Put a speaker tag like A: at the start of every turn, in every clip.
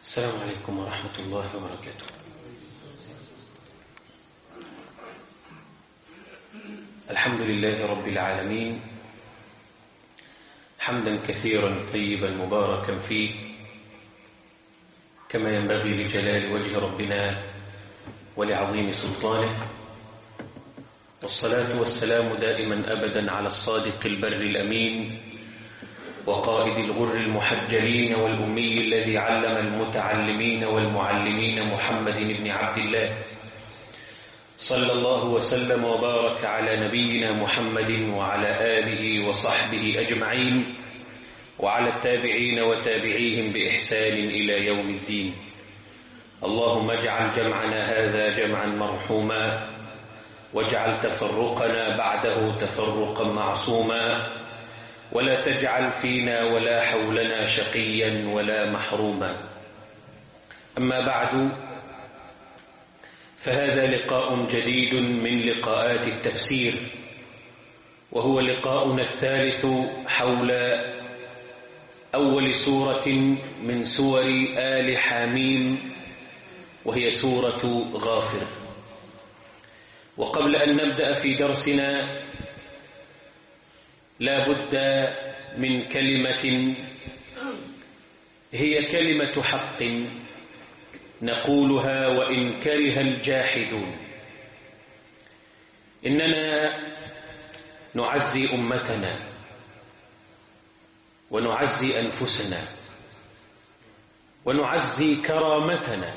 A: السلام عليكم ورحمة الله وبركاته. الحمد لله رب العالمين، حمدا كثيرا طيبا مباركا فيه كما ينبغي لجلال وجه ربنا ولعظيم سلطانه، والصلاة والسلام دائما أبدا على الصادق البر الأمين وقائد الغر المحجلين والأمي الذي علم المتعلمين والمعلمين محمد بن عبد الله، صلى الله وسلم وبارك على نبينا محمد وعلى آله وصحبه أجمعين وعلى التابعين وتابعيهم بإحسان إلى يوم الدين. اللهم اجعل جمعنا هذا جمعا مرحوما، واجعل تفرقنا بعده تفرقا معصوما، ولا تجعل فينا ولا حولنا شقيا ولا محروما. أما بعد، فهذا لقاء جديد من لقاءات التفسير، وهو لقاؤنا الثالث حول أول سورة من سور آل حاميم، وهي سورة غافر. وقبل أن نبدأ في درسنا لا بد من كلمة هي كلمة حق نقولها وإن كره الجاحدون. إننا نعزي أمتنا ونعزي أنفسنا ونعزي كرامتنا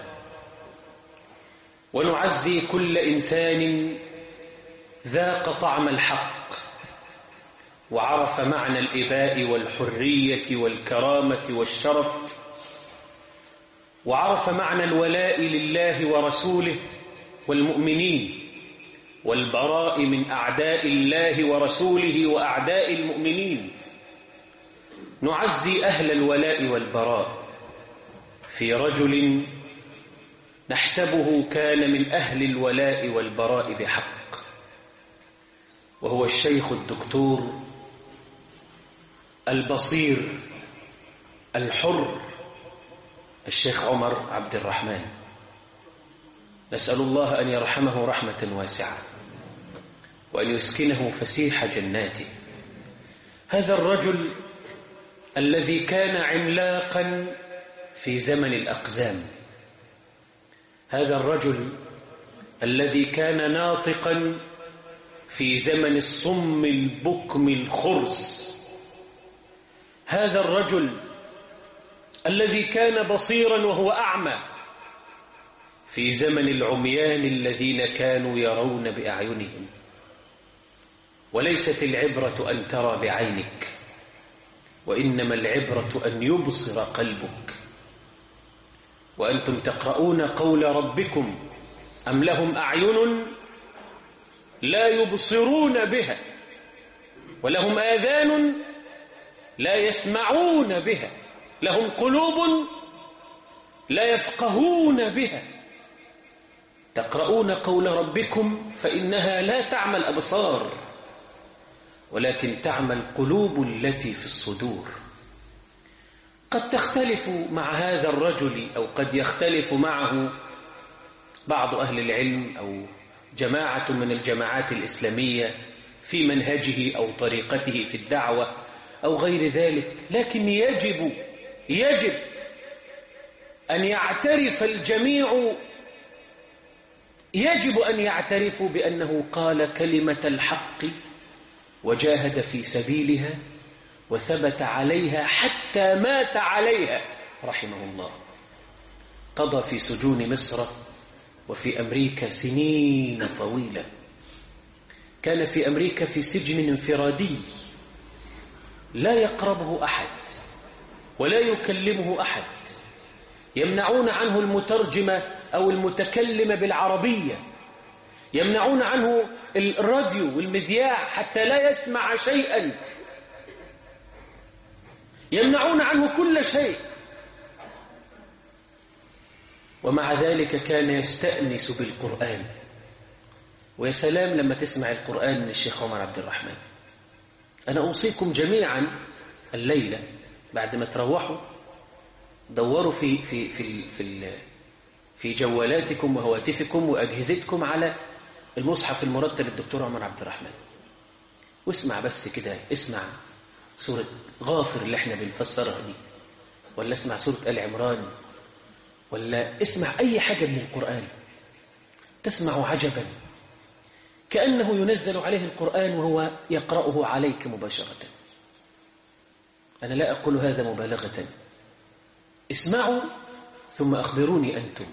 A: ونعزي كل إنسان ذاق طعم الحق وعرف معنى الإباء والحرية والكرامة والشرف، وعرف معنى الولاء لله ورسوله والمؤمنين، والبراء من أعداء الله ورسوله وأعداء المؤمنين. نعزي أهل الولاء والبراء في رجل نحسبه كان من أهل الولاء والبراء بحق، وهو الشيخ الدكتور البصير الحر الشيخ عمر عبد الرحمن. نسأل الله أن يرحمه رحمة واسعة وأن يسكنه فسيح جناته. هذا الرجل الذي كان عملاقا في زمن الأقزام، هذا الرجل الذي كان ناطقا في زمن الصم البكم الخرس، هذا الرجل الذي كان بصيرا وهو أعمى في زمن العميان الذين كانوا يرون بأعينهم. وليست العبرة أن ترى بعينك، وإنما العبرة أن يبصر قلبك. وأنتم تقرؤون قول ربكم أم لهم أعين لا يبصرون بها ولهم آذان لا يسمعون بها لهم قلوب لا يفقهون بها. تقرؤون قول ربكم فإنها لا تعمى الأبصار ولكن تعمى القلوب التي في الصدور. قد تختلف مع هذا الرجل أو قد يختلف معه بعض أهل العلم أو جماعة من الجماعات الإسلامية في منهجه أو طريقته في الدعوة أو غير ذلك، لكن يجب أن يعترف الجميع، يجب أن يعترفوا بأنه قال كلمة الحق وجاهد في سبيلها وثبت عليها حتى مات عليها رحمه الله. قضى في سجون مصر وفي أمريكا سنين طويلة. كان في أمريكا في سجن انفرادي لا يقربه أحد ولا يكلمه أحد، يمنعون عنه المترجم أو المتكلم بالعربية، يمنعون عنه الراديو والمذياع حتى لا يسمع شيئا، يمنعون عنه كل شيء. ومع ذلك كان يستأنس بالقرآن. ويا سلام لما تسمع القرآن من الشيخ عمر عبد الرحمن. أنا أوصيكم جميعا الليلة بعد ما تروحوا دوروا في جوالاتكم وهواتفكم وأجهزتكم على المصحف المرتب للدكتور عمر عبد الرحمن، واسمع بس كده، اسمع سورة غافر اللي احنا بنفسرها دي، ولا اسمع سورة آل عمران، ولا اسمع أي حاجة من القرآن، تسمع عجبا كأنه ينزل عليه القرآن وهو يقرأه عليك مباشرة. أنا لا أقول هذا مبالغة، اسمعوا ثم أخبروني أنتم.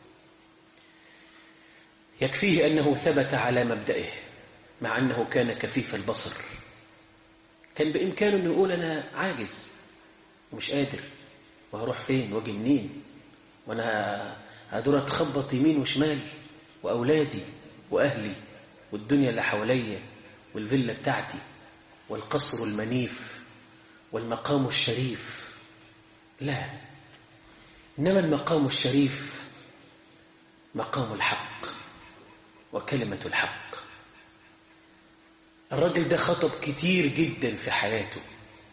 A: يكفيه أنه ثبت على مبدئه مع أنه كان كفيف البصر، كان بإمكانه أن يقول أنا عاجز ومش قادر وهروح فين واجي منين، وأنا هدور أتخبط يمين وشمال وأولادي وأهلي والدنيا اللي حواليا والفيلا بتاعتي والقصر المنيف والمقام الشريف. لا، إنما المقام الشريف مقام الحق وكلمة الحق. الرجل ده خطب كتير جدا في حياته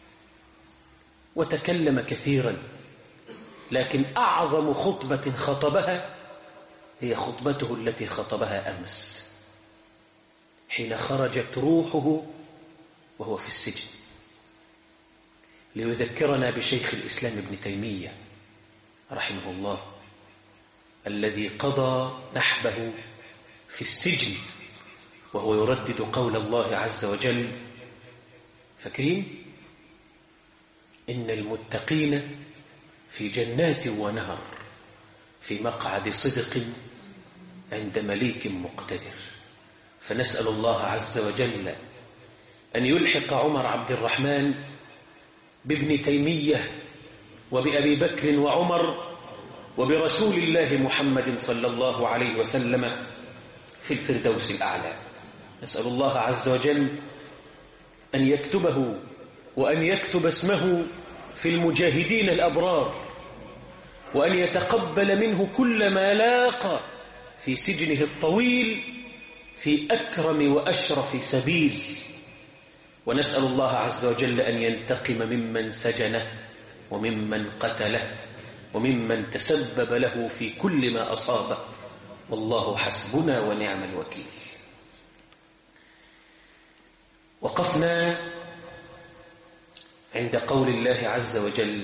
A: وتكلم كثيرا، لكن أعظم خطبة خطبها هي خطبته التي خطبها أمس حين خرجت روحه وهو في السجن، ليذكرنا بشيخ الإسلام ابن تيمية رحمه الله الذي قضى نحبه في السجن وهو يردد قول الله عز وجل، فاكرين؟ إن المتقين في جنات ونهر في مقعد صدق عند مليك مقتدر. فنسأل الله عز وجل أن يلحق عمر عبد الرحمن بابن تيمية وبأبي بكر وعمر وبرسول الله محمد صلى الله عليه وسلم في الفردوس الأعلى. نسأل الله عز وجل أن يكتبه وأن يكتب اسمه في المجاهدين الأبرار، وأن يتقبل منه كل ما لاقى في سجنه الطويل في أكرم وأشرف سبيل. ونسأل الله عز وجل أن ينتقم ممن سجنه وممن قتله وممن تسبب له في كل ما أصابه، والله حسبنا ونعم الوكيل. وقفنا عند قول الله عز وجل: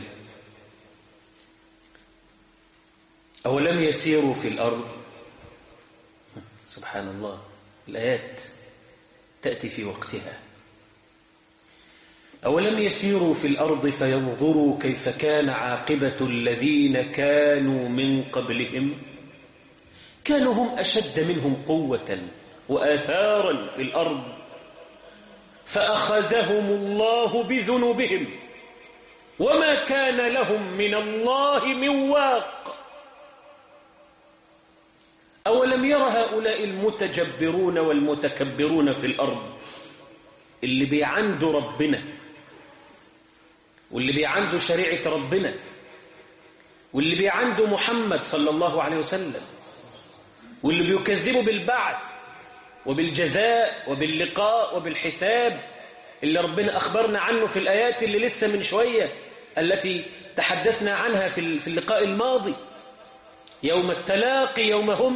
A: أولم يسيروا في الأرض. سبحان الله، الآيات تأتي في وقتها. أولم يسيروا في الأرض فينظروا كيف كان عاقبة الذين كانوا من قبلهم كانوا هم أشد منهم قوة وآثارا في الأرض فأخذهم الله بذنوبهم وما كان لهم من الله من واق. أولم ير هؤلاء المتجبرون والمتكبرون في الأرض اللي بيعندوا ربنا واللي بيعندوا شريعة ربنا واللي بيعندوا محمد صلى الله عليه وسلم واللي بيكذبوا بالبعث وبالجزاء وباللقاء وبالحساب اللي ربنا أخبرنا عنه في الآيات اللي لسه من شوية التي تحدثنا عنها في اللقاء الماضي. يوم التلاقي، يوم هم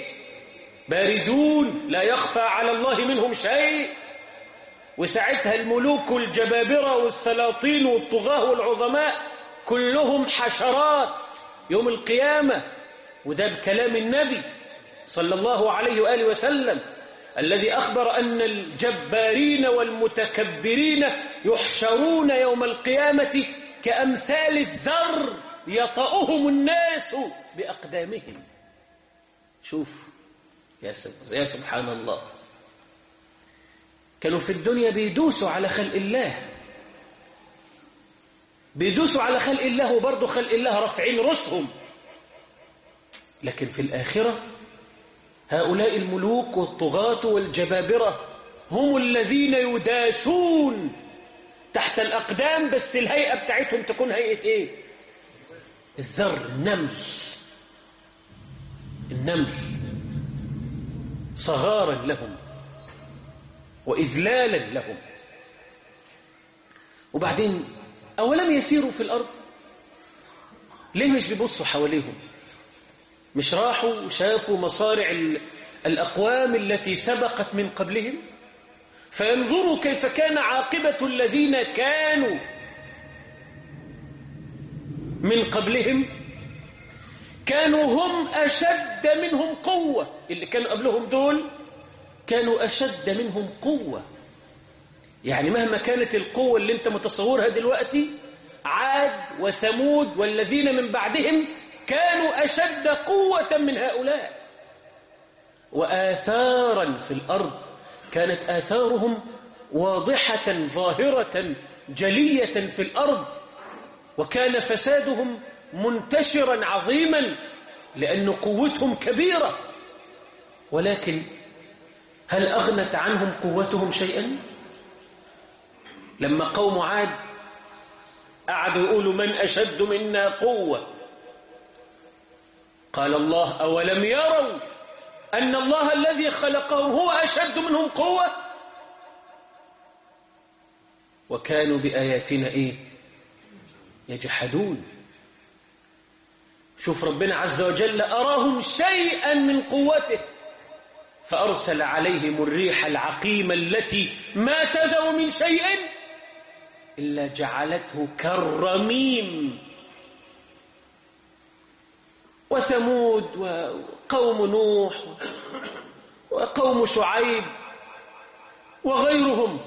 A: بارزون لا يخفى على الله منهم شيء. وساعتها الملوك والجبابرة والسلاطين والطغاة والعظماء كلهم حشرات يوم القيامة. وده بكلام النبي صلى الله عليه وآله وسلم الذي أخبر أن الجبارين والمتكبرين يحشرون يوم القيامة كأمثال الذر يطأهم الناس بأقدامهم. شوف يا سبحان الله، كانوا في الدنيا بيدوسوا على خلق الله، بيدوسوا على خلق الله وبرضه خلق الله رافعين رؤوسهم. لكن في الآخرة هؤلاء الملوك والطغاة والجبابرة هم الذين يداسون تحت الأقدام، بس الهيئة بتاعتهم تكون هيئة الذر، النمل صغارا لهم وإذلالا لهم. وبعدين أولم يسيروا في الأرض، ليه مش بيبصوا حواليهم؟ مش راحوا وشافوا مصارع الأقوام التي سبقت من قبلهم فينظروا كيف كان عاقبة الذين كانوا من قبلهم؟ كانوا هم أشد منهم قوة. اللي كانوا قبلهم دول كانوا أشد منهم قوة. يعني مهما كانت القوة اللي انت متصورها دلوقتي، عاد وثمود والذين من بعدهم كانوا أشد قوة من هؤلاء. وآثارا في الأرض كانت آثارهم واضحة ظاهرة جلية في الأرض، وكان فسادهم منتشرا عظيما لأن قوتهم كبيرة. ولكن هل أغنت عنهم قوتهم شيئا؟ لما قوم عاد قعدوا يقولوا من أشد منا قوة، قال الله أولم يروا أن الله الذي خلقهم هو أشد منهم قوة؟ وكانوا بآياتنا إيه؟ يجحدون. شوف ربنا عز وجل أراهم شيئا من قوته فأرسل عليهم الريح العقيمة التي ما تذر من شيء إلا جعلته كالرميم. وثمود وقوم نوح وقوم شعيب وغيرهم،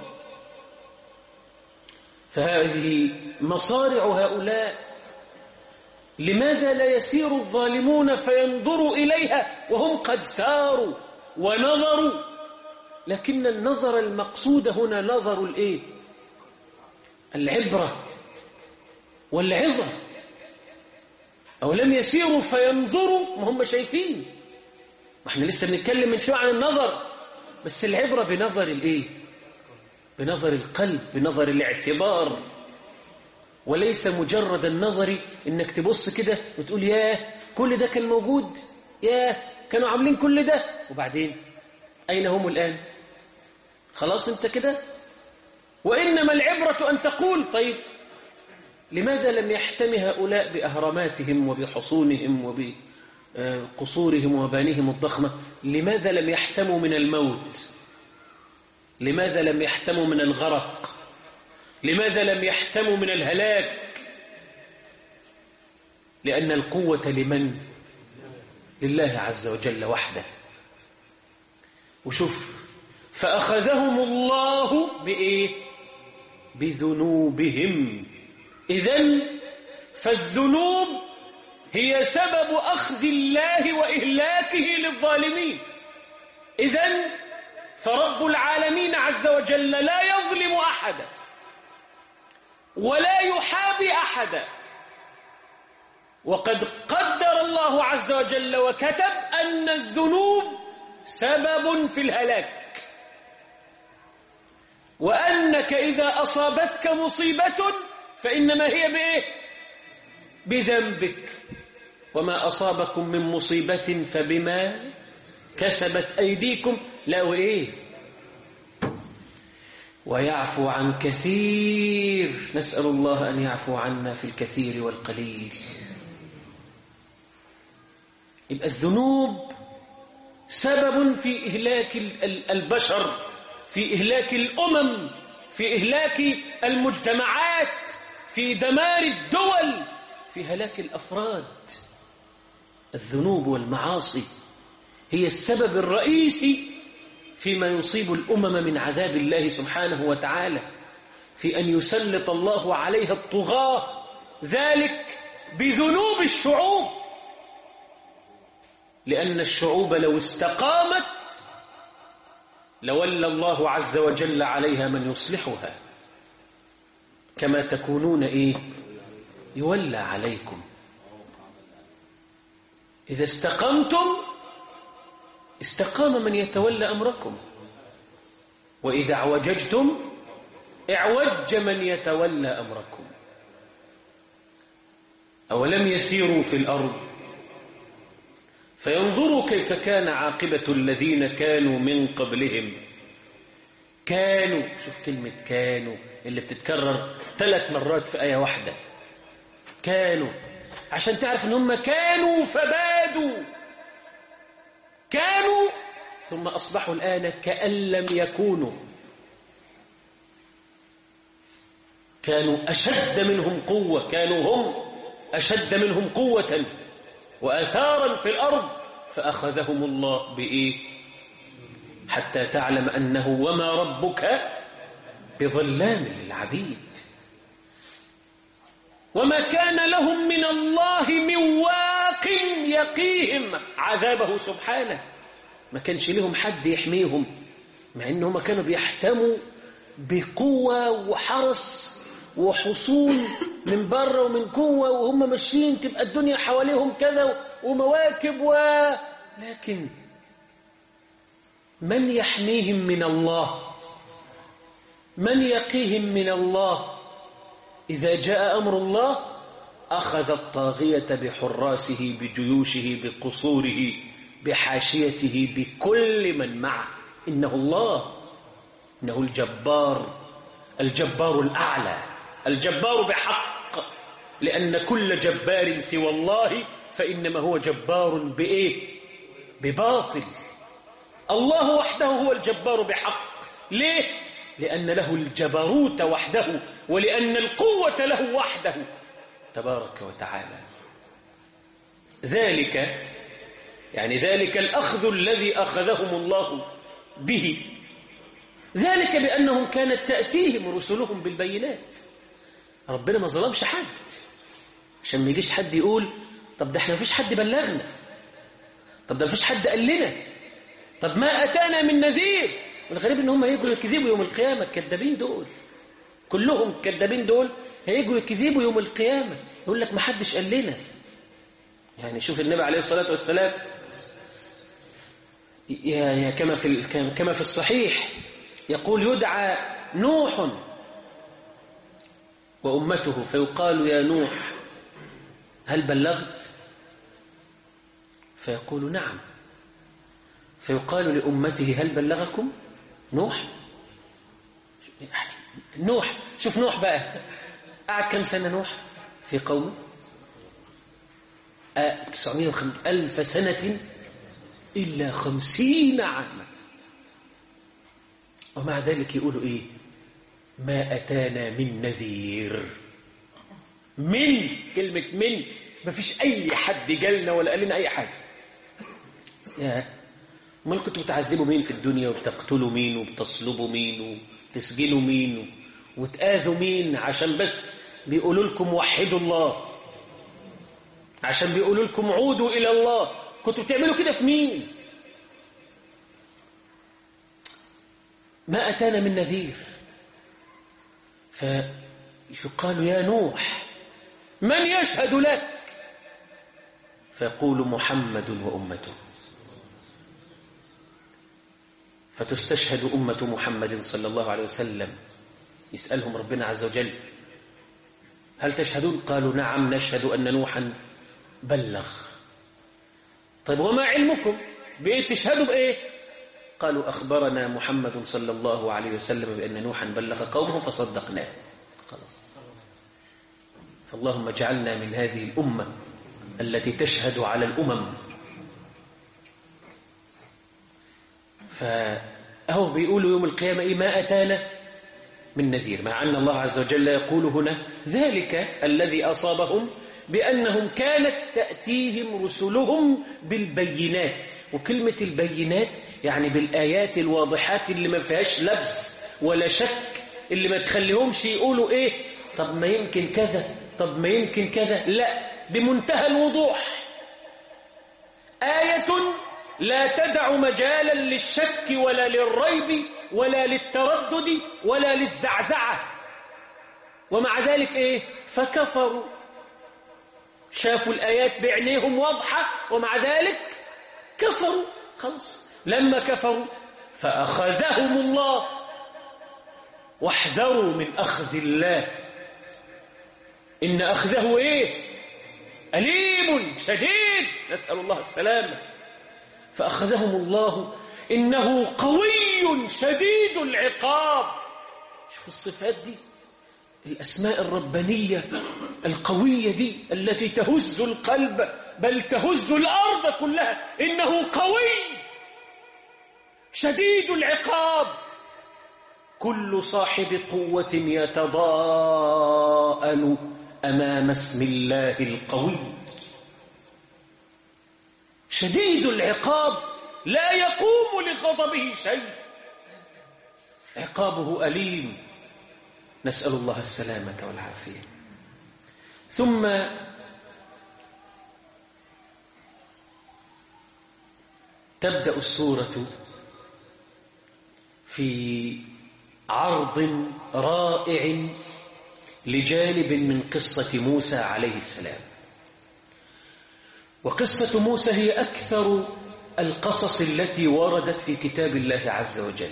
A: فهذه مصارع هؤلاء. لماذا لا يسير الظالمون فينظروا إليها وهم قد ساروا ونظروا؟ لكن النظر المقصود هنا نظر الإيه؟ العبرة والعظة. أو لم يسيروا فينظروا، ما هم شايفين. ما احنا لسه بنتكلم من شوية عن النظر، بس العبرة بنظر الإيه؟ بنظر القلب، بنظر الاعتبار، وليس مجرد النظر إنك تبص كده وتقول ياه كل ده كان موجود، ياه كانوا عاملين كل ده، وبعدين أين هم الآن؟ خلاص انت كده. وإنما العبرة أن تقول طيب لماذا لم يحتم هؤلاء بأهراماتهم وبحصونهم وبقصورهم ومبانيهم الضخمة؟ لماذا لم يحتموا من الموت؟ لماذا لم يحتموا من الغرق؟ لماذا لم يحتموا من الهلاك؟ لأن القوة لمن؟ لله عز وجل وحده. وشوف فأخذهم الله بإيه؟ بذنوبهم. إذن فالذنوب هي سبب أخذ الله وإهلاكه للظالمين. إذن فرب العالمين عز وجل لا يظلم أحدا ولا يحابي أحدا، وقد قدر الله عز وجل وكتب أن الذنوب سبب في الهلاك، وأنك إذا أصابتك مصيبة فإنما هي بإيه؟ بذنبك، وما أصابكم من مصيبة فبما كسبت أيديكم. لا وإيه؟ ويعفو عن كثير. نسأل الله أن يعفو عنا في الكثير والقليل. يبقى الذنوب سبب في إهلاك البشر، في إهلاك الأمم، في إهلاك المجتمعات، في دمار الدول، في هلاك الأفراد. الذنوب والمعاصي هي السبب الرئيسي فيما يصيب الأمم من عذاب الله سبحانه وتعالى، في أن يسلط الله عليها الطغاة، ذلك بذنوب الشعوب. لأن الشعوب لو استقامت لولى الله عز وجل عليها من يصلحها، كما تكونون إيه؟ يولى عليكم. إذا استقمتم استقام من يتولى أمركم، وإذا اعوججتم اعوج من يتولى أمركم. أولم يسيروا في الأرض فينظروا كيف كان عاقبة الذين كانوا من قبلهم. كانوا، شوف كلمة كانوا اللي بتتكرر 3 مرات في آية واحدة. كانوا عشان تعرف ان هم كانوا فبادوا، كانوا ثم أصبحوا الآن كأن لم يكونوا. كانوا أشد منهم قوة، كانوا هم أشد منهم قوة وآثارا في الأرض، فأخذهم الله بإيه؟ حتى تعلم أنه وما ربك بظلام للعبيد. وما كان لهم من الله من واق يقيهم عذابه سبحانه، ما كانش لهم حد يحميهم، مع أنهم كانوا بيحتموا بقوة وحرس وحصول من بره ومن قوة، وهم ماشيين تبقى الدنيا حواليهم كذا ومواكب لكن من يحميهم من الله؟ من يقيهم من الله؟ إذا جاء أمر الله أخذ الطاغية بحراسه بجيوشه بقصوره بحاشيته بكل من معه. إنه الله، إنه الجبار، الجبار الأعلى، الجبار بحق، لأن كل جبار سوى الله فإنما هو جبار بإيه؟ بباطل. الله وحده هو الجبار بحق. ليه؟ لأن له الجبروت وحده، ولأن القوة له وحده تبارك وتعالى. ذلك يعني ذلك الأخذ الذي أخذهم الله به، ذلك بأنهم كانت تأتيهم رسلهم بالبينات. ربنا ما ظلمش حد عشان ما يجيش حد يقول طب ده احنا ما فيش حد بلغنا، طب ده ما فيش حد قال لنا، طب ما أتانا من نذير. والغريب ان هم هيجوا يكذبوا يوم القيامة. الكذابين دول كلهم، الكذابين دول هيجوا يكذبوا يوم القيامة، يقول لك ما حدش قال لنا. يعني شوف النبي عليه الصلاة والسلام كما في الصحيح يقول يدعى نوح وأمته فيقال يا نوح هل بلغت؟ فيقول نعم. فيقال لأمته هل بلغكم نوح؟ نوح، شوف نوح بقى قعد كم سنة نوح في قومه؟ 950,000 سنة إلا 50 عاما، ومع ذلك يقولوا إيه؟ ما أتانا من نذير. من كلمة من، ما فيش أي حد جالنا ولا قال لنا أي حاجة. امال كنتوا بتعذبوا مين في الدنيا، وبتقتلوا مين، وبتصلبوا مين، وتسجنوا مين، وتآذوا مين عشان بس بيقولوا لكم وحدوا الله، عشان بيقولوا لكم عودوا إلى الله؟ كنتوا بتعملوا كده في مين؟ ما أتانا من نذير. فيقال يا نوح من يشهد لك؟ فيقول محمد وأمته. فتستشهد أمة محمد صلى الله عليه وسلم. يسألهم ربنا عز وجل هل تشهدون؟ قالوا نعم نشهد أن نوحا بلغ. طيب وما علمكم بإيه تشهدوا بإيه؟ قالوا أخبرنا محمد صلى الله عليه وسلم بأن نوحا بلغ قومه فصدقناه. خلاص. فاللهم اجعلنا من هذه الأمة التي تشهد على الأمم. فأهو بيقولوا يوم القيامة إيه؟ ما أتانا من نذير، مع أن الله عز وجل يقول هنا ذلك الذي أصابهم بأنهم كانت تأتيهم رسلهم بالبينات. وكلمة البينات يعني بالآيات الواضحات اللي ما فيهاش لبس ولا شك، اللي ما تخليهمش يقولوا إيه طب ما يمكن كذا، طب ما يمكن كذا، لا، بمنتهى الوضوح. آية لا تدع مجالا للشك ولا للريب ولا للتردد ولا للزعزعة. ومع ذلك إيه؟ فكفروا. شافوا الآيات بعينيهم واضحة ومع ذلك كفروا. خلاص، لما كفروا فأخذهم الله. واحذروا من أخذ الله، إن أخذه إيه؟ أليم شديد، نسأل الله السلامة. فأخذهم الله إنه قوي شديد العقاب. شوف الصفات دي، الأسماء الربانية القوية دي التي تهز القلب بل تهز الأرض كلها. إنه قوي شديد العقاب. كل صاحب قوة يتضاءل أمام اسم الله القوي. شديد العقاب لا يقوم لغضبه شيء، عقابه أليم، نسأل الله السلامة والعافية. ثم تبدأ السورة في عرض رائع لجانب من قصة موسى عليه السلام. وقصة موسى هي أكثر القصص التي وردت في كتاب الله عز وجل،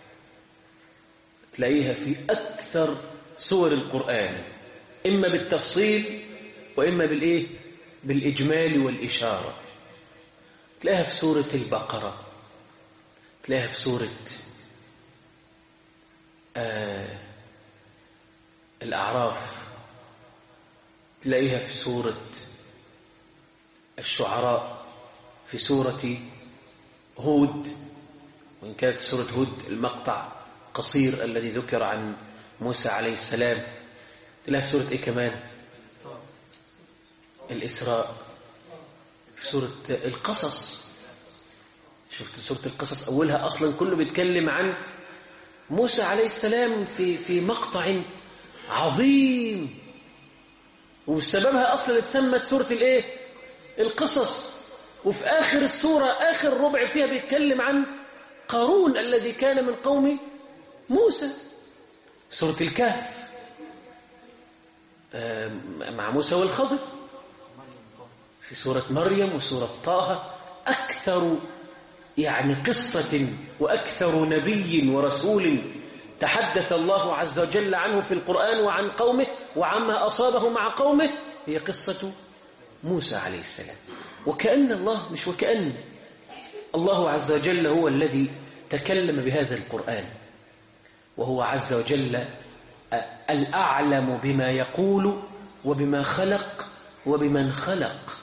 A: تلاقيها في أكثر سور القرآن، إما بالتفصيل وإما بالإجمال والإشارة. تلاقيها في سورة البقرة، تلاقيها في سورة الأعراف، تلاقيها في سورة الشعراء، في سورة هود، وإن كانت سورة هود المقطع قصير الذي ذكر عن موسى عليه السلام. تلاقيها في سورة إيه كمان؟ الإسراء، في سورة القصص. شفت سورة القصص أولها أصلا كله بيتكلم عن موسى عليه السلام في مقطع عظيم، وسببها أصلا اتسمت سورة القصص. وفي آخر السورة آخر ربع فيها بيتكلم عن قارون الذي كان من قوم موسى. سورة الكهف مع موسى والخضر، في سورة مريم وسورة طه. أكثر قصة وأكثر نبي ورسول تحدث الله عز وجل عنه في القرآن وعن قومه وعما أصابه مع قومه هي قصة موسى عليه السلام. وكأن الله، مش وكأن الله عز وجل هو الذي تكلم بهذا القرآن، وهو عز وجل الأعلم بما يقول وبما خلق وبمن خلق.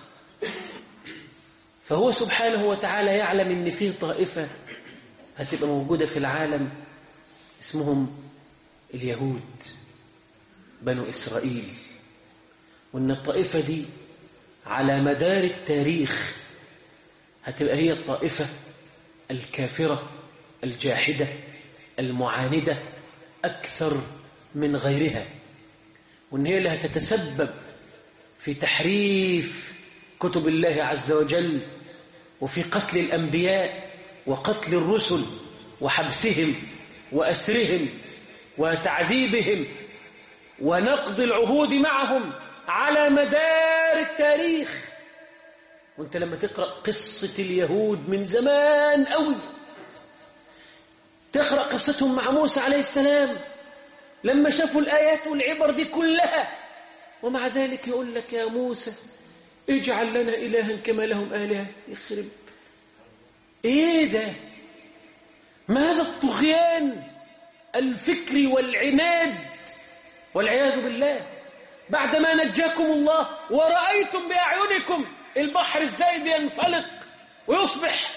A: فهو سبحانه وتعالى يعلم إن فيه طائفة هتبقى موجودة في العالم اسمهم اليهود بنو إسرائيل، وإن الطائفة دي على مدار التاريخ هتبقى هي الطائفة الكافرة الجاحدة المعاندة أكثر من غيرها، وإن هي اللي هتتسبب في تحريف كتب الله عز وجل وفي قتل الأنبياء وقتل الرسل وحبسهم وأسرهم وتعذيبهم ونقض العهود معهم على مدار التاريخ. وانت لما تقرأ قصة اليهود من زمان قوي، تقرأ قصتهم مع موسى عليه السلام لما شافوا الآيات والعبر دي كلها، ومع ذلك يقول لك يا موسى اجعل لنا إلها كما لهم آلهة. يخرب ايه ده؟ ما هذا الطغيان الفكري والعناد والعياذ بالله؟ بعدما نجاكم الله ورأيتم بأعينكم البحر ازاي بينفلق ويصبح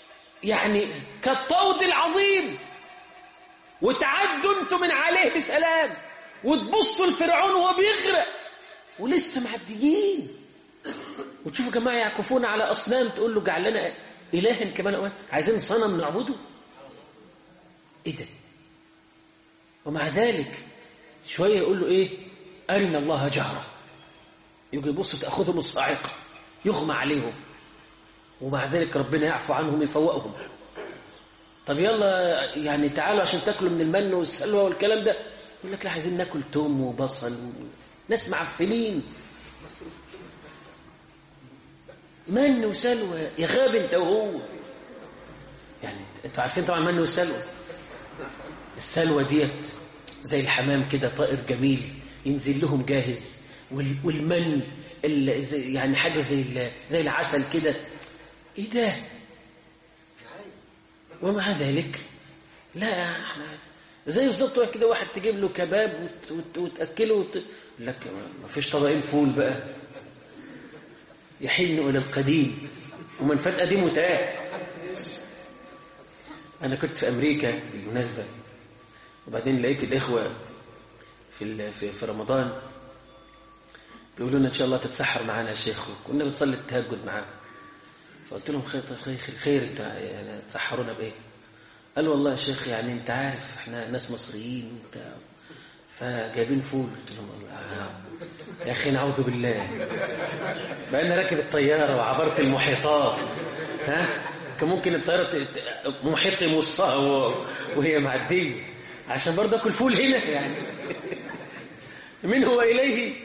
A: كالطود العظيم، وتعدوا انتم من عليه بسلام، وتبصوا لفرعون وهو بيغرق ولسه معديين، وتشوفوا جماعة يعكفون على أصنام، تقول له جعل لنا إلها كمان، عايزين صنم نعبده. إيه ده؟ ومع ذلك شوية يقول له أرنا الله جهرة، يجي يبصوا تأخذهم الصاعقة يغمى عليهم، ومع ذلك ربنا يعفو عنهم يفوقهم. طب يلا تعالوا عشان تاكلوا من المن والسلوى والكلام ده، يقول لك لا، عايزين ناكل توم وبصل، ناس معفنين، من وسلوى يا غاب انت وهو. انتوا عارفين طبعا من والسلوى. السلوى ديت زي الحمام كده، طائر جميل ينزل لهم جاهز، والمن حاجة زي العسل كده. ايه ده؟ ومع ذلك لا، زي بالظبط كده واحد تجيب له كباب وتأكله لك ما فيش طبقين فول بقى، يحن إلى القديم ومن فات قديم وتاه. أنا كنت في أمريكا بالمناسبة، وبعدين لقيت الإخوة في رمضان بيقولوا لنا إن شاء الله تتسحر معانا يا شيخ، وكنا بنصلي التهجد معاهم. فقلت لهم خير انت يعني تسحرونا بإيه؟ قال والله يا شيخ يعني انت عارف احنا ناس مصريين فجايبين فول. قلت لهم يا اخي نعوذ بالله، بقى انا راكب الطياره وعبرت المحيطات، كان ممكن الطياره محيط يمصها وهي معديه عشان برضه اكل فول هنا يعني. من هو اليه؟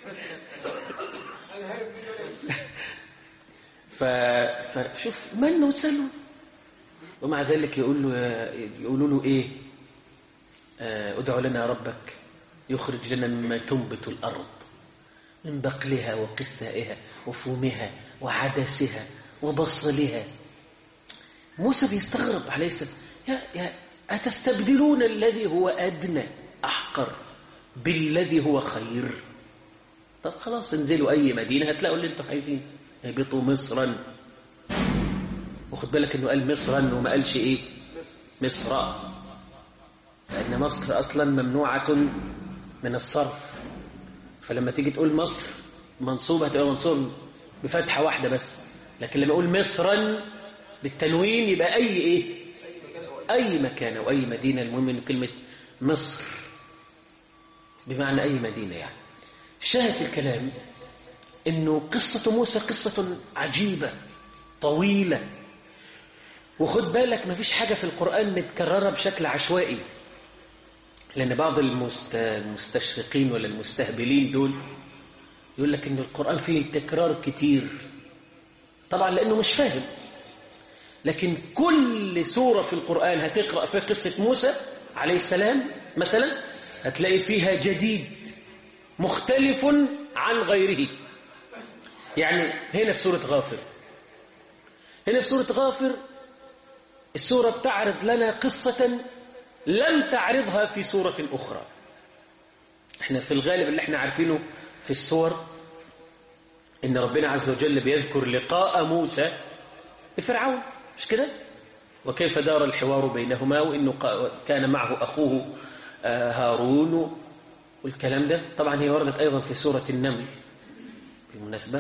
A: فشوف من وسلوا، ومع ذلك يقولوا له ايه؟ ادعو لنا ربك يخرج لنا مما تنبت الارض من بقلها وقثائها وفومها وعدسها وبصلها. موسى بيستغرب عليه السلام، يا أتستبدلون الذي هو أدنى أحقر بالذي هو خير؟ طب خلاص انزلوا أي مدينة هتلاقوا اللي انتوا عايزين، اهبطوا مصرا. وخد بالك انه قال مصرا وما قالش ايه مصر، لأن مصر أصلا ممنوعة من الصرف، فلما تيجي تقول مصر منصوبة هتبقى منصوب بفتحة واحدة بس، لكن لما أقول مصرا بالتنوين يبقى أي مكان أو أي مدينة. المهم إن كلمة مصر بمعنى أي مدينة يعني. شاهد الكلام إنه قصة موسى قصة عجيبة طويلة، وخد بالك ما فيش حاجة في القرآن متكررة بشكل عشوائي، لأن بعض المستشرقين ولا المستهبلين دول يقول لك إن القرآن فيه تكرار كتير، طبعا لأنه مش فاهم. لكن كل سورة في القرآن هتقرأ في قصة موسى عليه السلام مثلا هتلاقي فيها جديد مختلف عن غيره. يعني هنا في سورة غافر السورة بتعرض لنا قصة لم تعرضها في سورة أخرى. احنا في الغالب اللي احنا عارفينه في السور إن ربنا عز وجل بيذكر لقاء موسى بفرعون، مش كده؟ وكيف دار الحوار بينهما، وإنه كان معه أخوه هارون والكلام ده. طبعا هي وردت أيضا في سورة النمل بالمناسبة.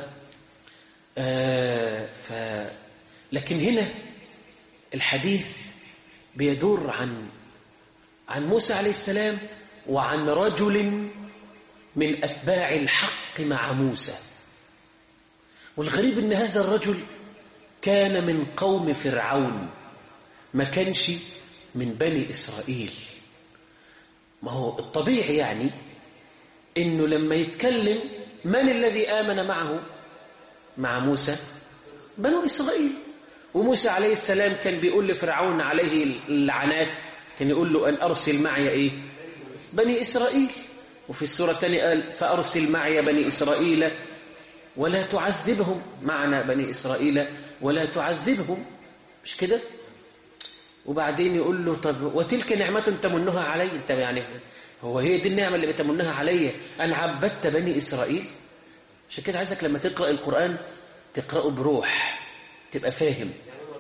A: لكن هنا الحديث بيدور عن موسى عليه السلام وعن رجل من أتباع الحق مع موسى. والغريب أن هذا الرجل كان من قوم فرعون، ما كانش من بني إسرائيل. ما هو الطبيعي يعني أنه لما يتكلم من الذي آمن معه مع موسى؟ بنو إسرائيل. وموسى عليه السلام كان بيقول لفرعون عليه اللعنات، كان يقول له أن أرسل معي بني إسرائيل. وفي السورة الثانية قال فأرسل معي بني إسرائيل ولا تعذبهم، معنا بني إسرائيل ولا تعذبهم، مش كده؟ وبعدين يقول له طب وتلك نعمة تمنها علي، انت يعني هي دي النعمة اللي بتمنها علي أن عبدت بني إسرائيل؟ عشان كده عايزك لما تقرأ القرآن تقرأه بروح، تبقى فاهم.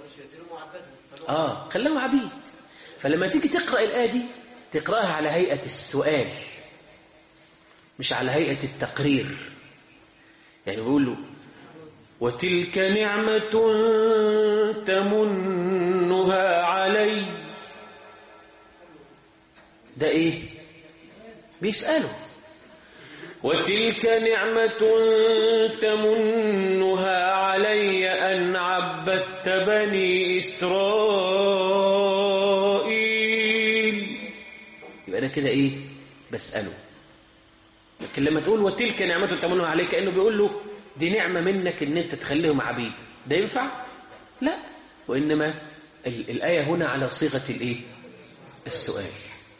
A: خلاهم عبيد. فلما تيجي تقرأ الآية دي تقرأها على هيئة السؤال مش على هيئة التقرير. يعني بيقول له وتلك نعمة تمنها علي، ده ايه؟ بيسأله وتلك نعمة تمنها علي أن عبدت بني إسرائيل. يبقى أنا كده إيه؟ بسأله. لكن لما تقول وتلك نعمة تمنها علي كأنه بيقول له دي نعمة منك إن أنت تخليهم عبيد، ده ينفع؟ لا. وإنما الآية هنا على صيغة الإيه؟ السؤال.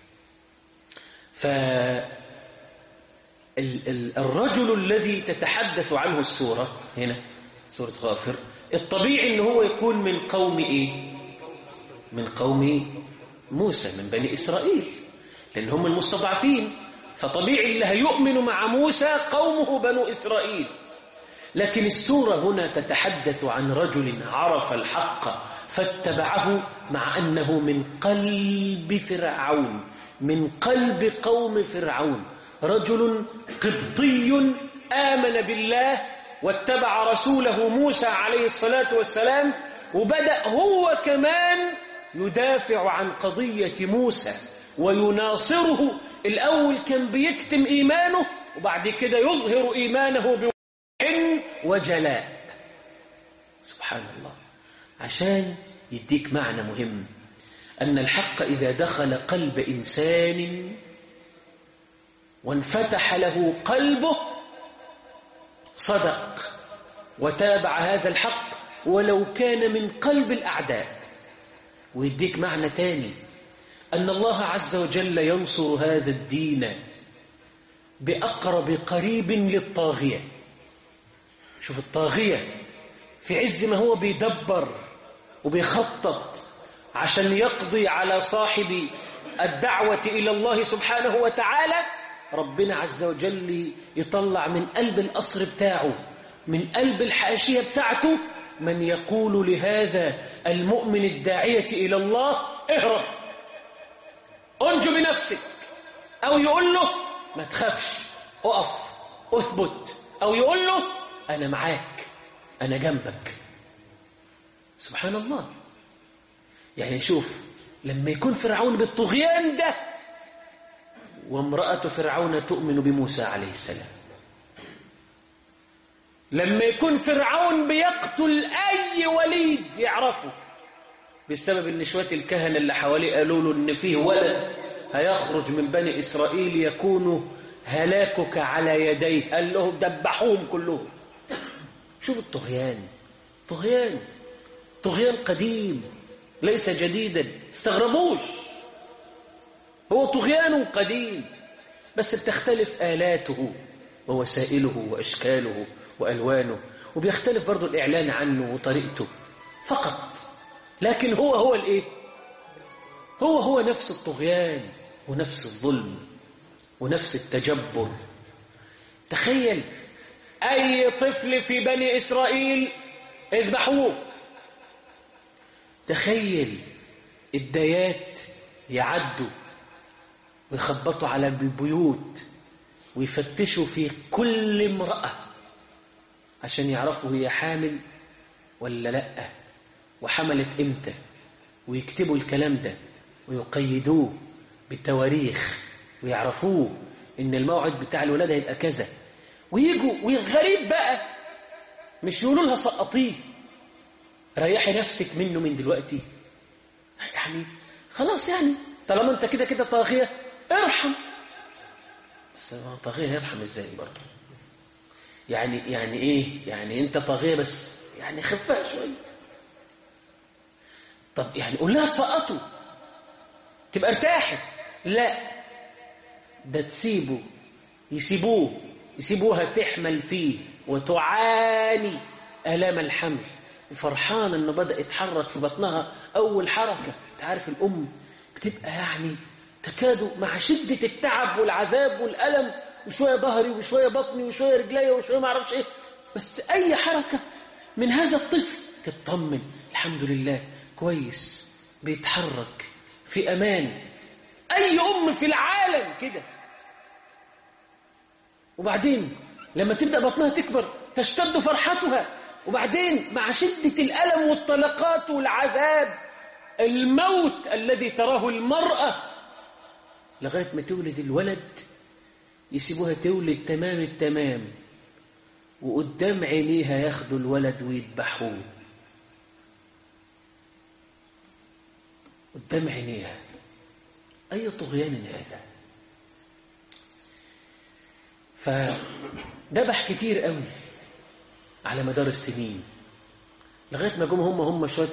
A: الرجل الذي تتحدث عنه السورة هنا سورة غافر الطبيعي إن هو يكون من قوم إيه؟ من قوم موسى، من بني إسرائيل. لأن هم المستضعفين، فطبيعي اللي هيؤمن مع موسى قومه بنو إسرائيل. لكن السورة هنا تتحدث عن رجل عرف الحق فاتبعه، مع أنه من قلب فرعون، من قلب قوم فرعون، رجل قبطي آمن بالله واتبع رسوله موسى عليه الصلاة والسلام، وبدأ هو كمان يدافع عن قضية موسى ويناصره. الأول كان بيكتم إيمانه، وبعد كده يظهر إيمانه بوضوح وجلاء. سبحان الله. عشان يديك معنى مهم، أن الحق إذا دخل قلب إنسان وانفتح له قلبه صدق وتابع هذا الحق ولو كان من قلب الأعداء. ويديك معنى تاني، أن الله عز وجل ينصر هذا الدين بأقرب قريب للطاغية. شوف الطاغية في عز ما هو بيدبر وبيخطط عشان يقضي على صاحب الدعوة إلى الله سبحانه وتعالى، ربنا عز وجل يطلع من قلب القصر بتاعه، من قلب الحاشية بتاعته، من يقول لهذا المؤمن الداعية إلى الله اهرب، انجو بنفسك، أو يقول له ما تخافش، اقف، اثبت، أو يقول له أنا معاك، أنا جنبك. سبحان الله. يعني شوف لما يكون فرعون بالطغيان ده وامرأة فرعون تؤمن بموسى عليه السلام، لما يكون فرعون بيقتل أي وليد يعرفه بسبب ان شوية الكهنة اللي حواليه قالوا له ان فيه ولد هيخرج من بني إسرائيل يكون هلاكك على يديه، قال له دبحوهم كلهم. شوف الطغيان، طغيان قديم ليس جديدا، استغربوش، هو طغيان قديم بس بتختلف آلاته ووسائله وأشكاله وألوانه، وبيختلف برضو الإعلان عنه وطريقته فقط، لكن هو الإيه؟ هو نفس الطغيان ونفس الظلم ونفس التجبر. تخيل أي طفل في بني إسرائيل اذبحوه. تخيل الديات يعدوا ويخبطوا على البيوت ويفتشوا في كل امرأة عشان يعرفوا هي حامل ولا لأ، وحملت امتى، ويكتبوا الكلام ده ويقيدوه بالتواريخ ويعرفوه ان الموعد بتاع الولادة هيبقى كذا، ويجوا والغريب بقى مش يقولوا لها سقطيه، ريحي نفسك منه من دلوقتي، يعني خلاص، يعني طالما انت كده طاغية ارحم. بس طاغية يرحم ازاي برضه؟ يعني ايه؟ يعني انت طاغية بس يعني خفها شوية. طب يعني قول لها تسقطوا تبقى ارتاحت، لا ده يسيبوها تحمل فيه وتعاني آلام الحمل، فرحان انه بدأ يتحرك في بطنها اول حركة. تعرف الام بتبقى يعني تكاد مع شدة التعب والعذاب والألم، وشوية ظهري وشوية بطني وشوية رجلي وشوية ما اعرفش ايه، بس اي حركة من هذا الطفل تطمن، الحمد لله كويس بيتحرك في امان. اي ام في العالم كده. وبعدين لما تبدأ بطنها تكبر تشتد فرحتها، وبعدين مع شدة الألم والطلقات والعذاب الموت الذي تراه المرأة لغاية ما تولد الولد، يسيبوها تولد تمام التمام، وقدام عينيها ياخدوا الولد ويذبحوه قدام عينيها. أي طغيان هذا! فذبح كتير قوي على مدار السنين لغاية ما جم هم شوية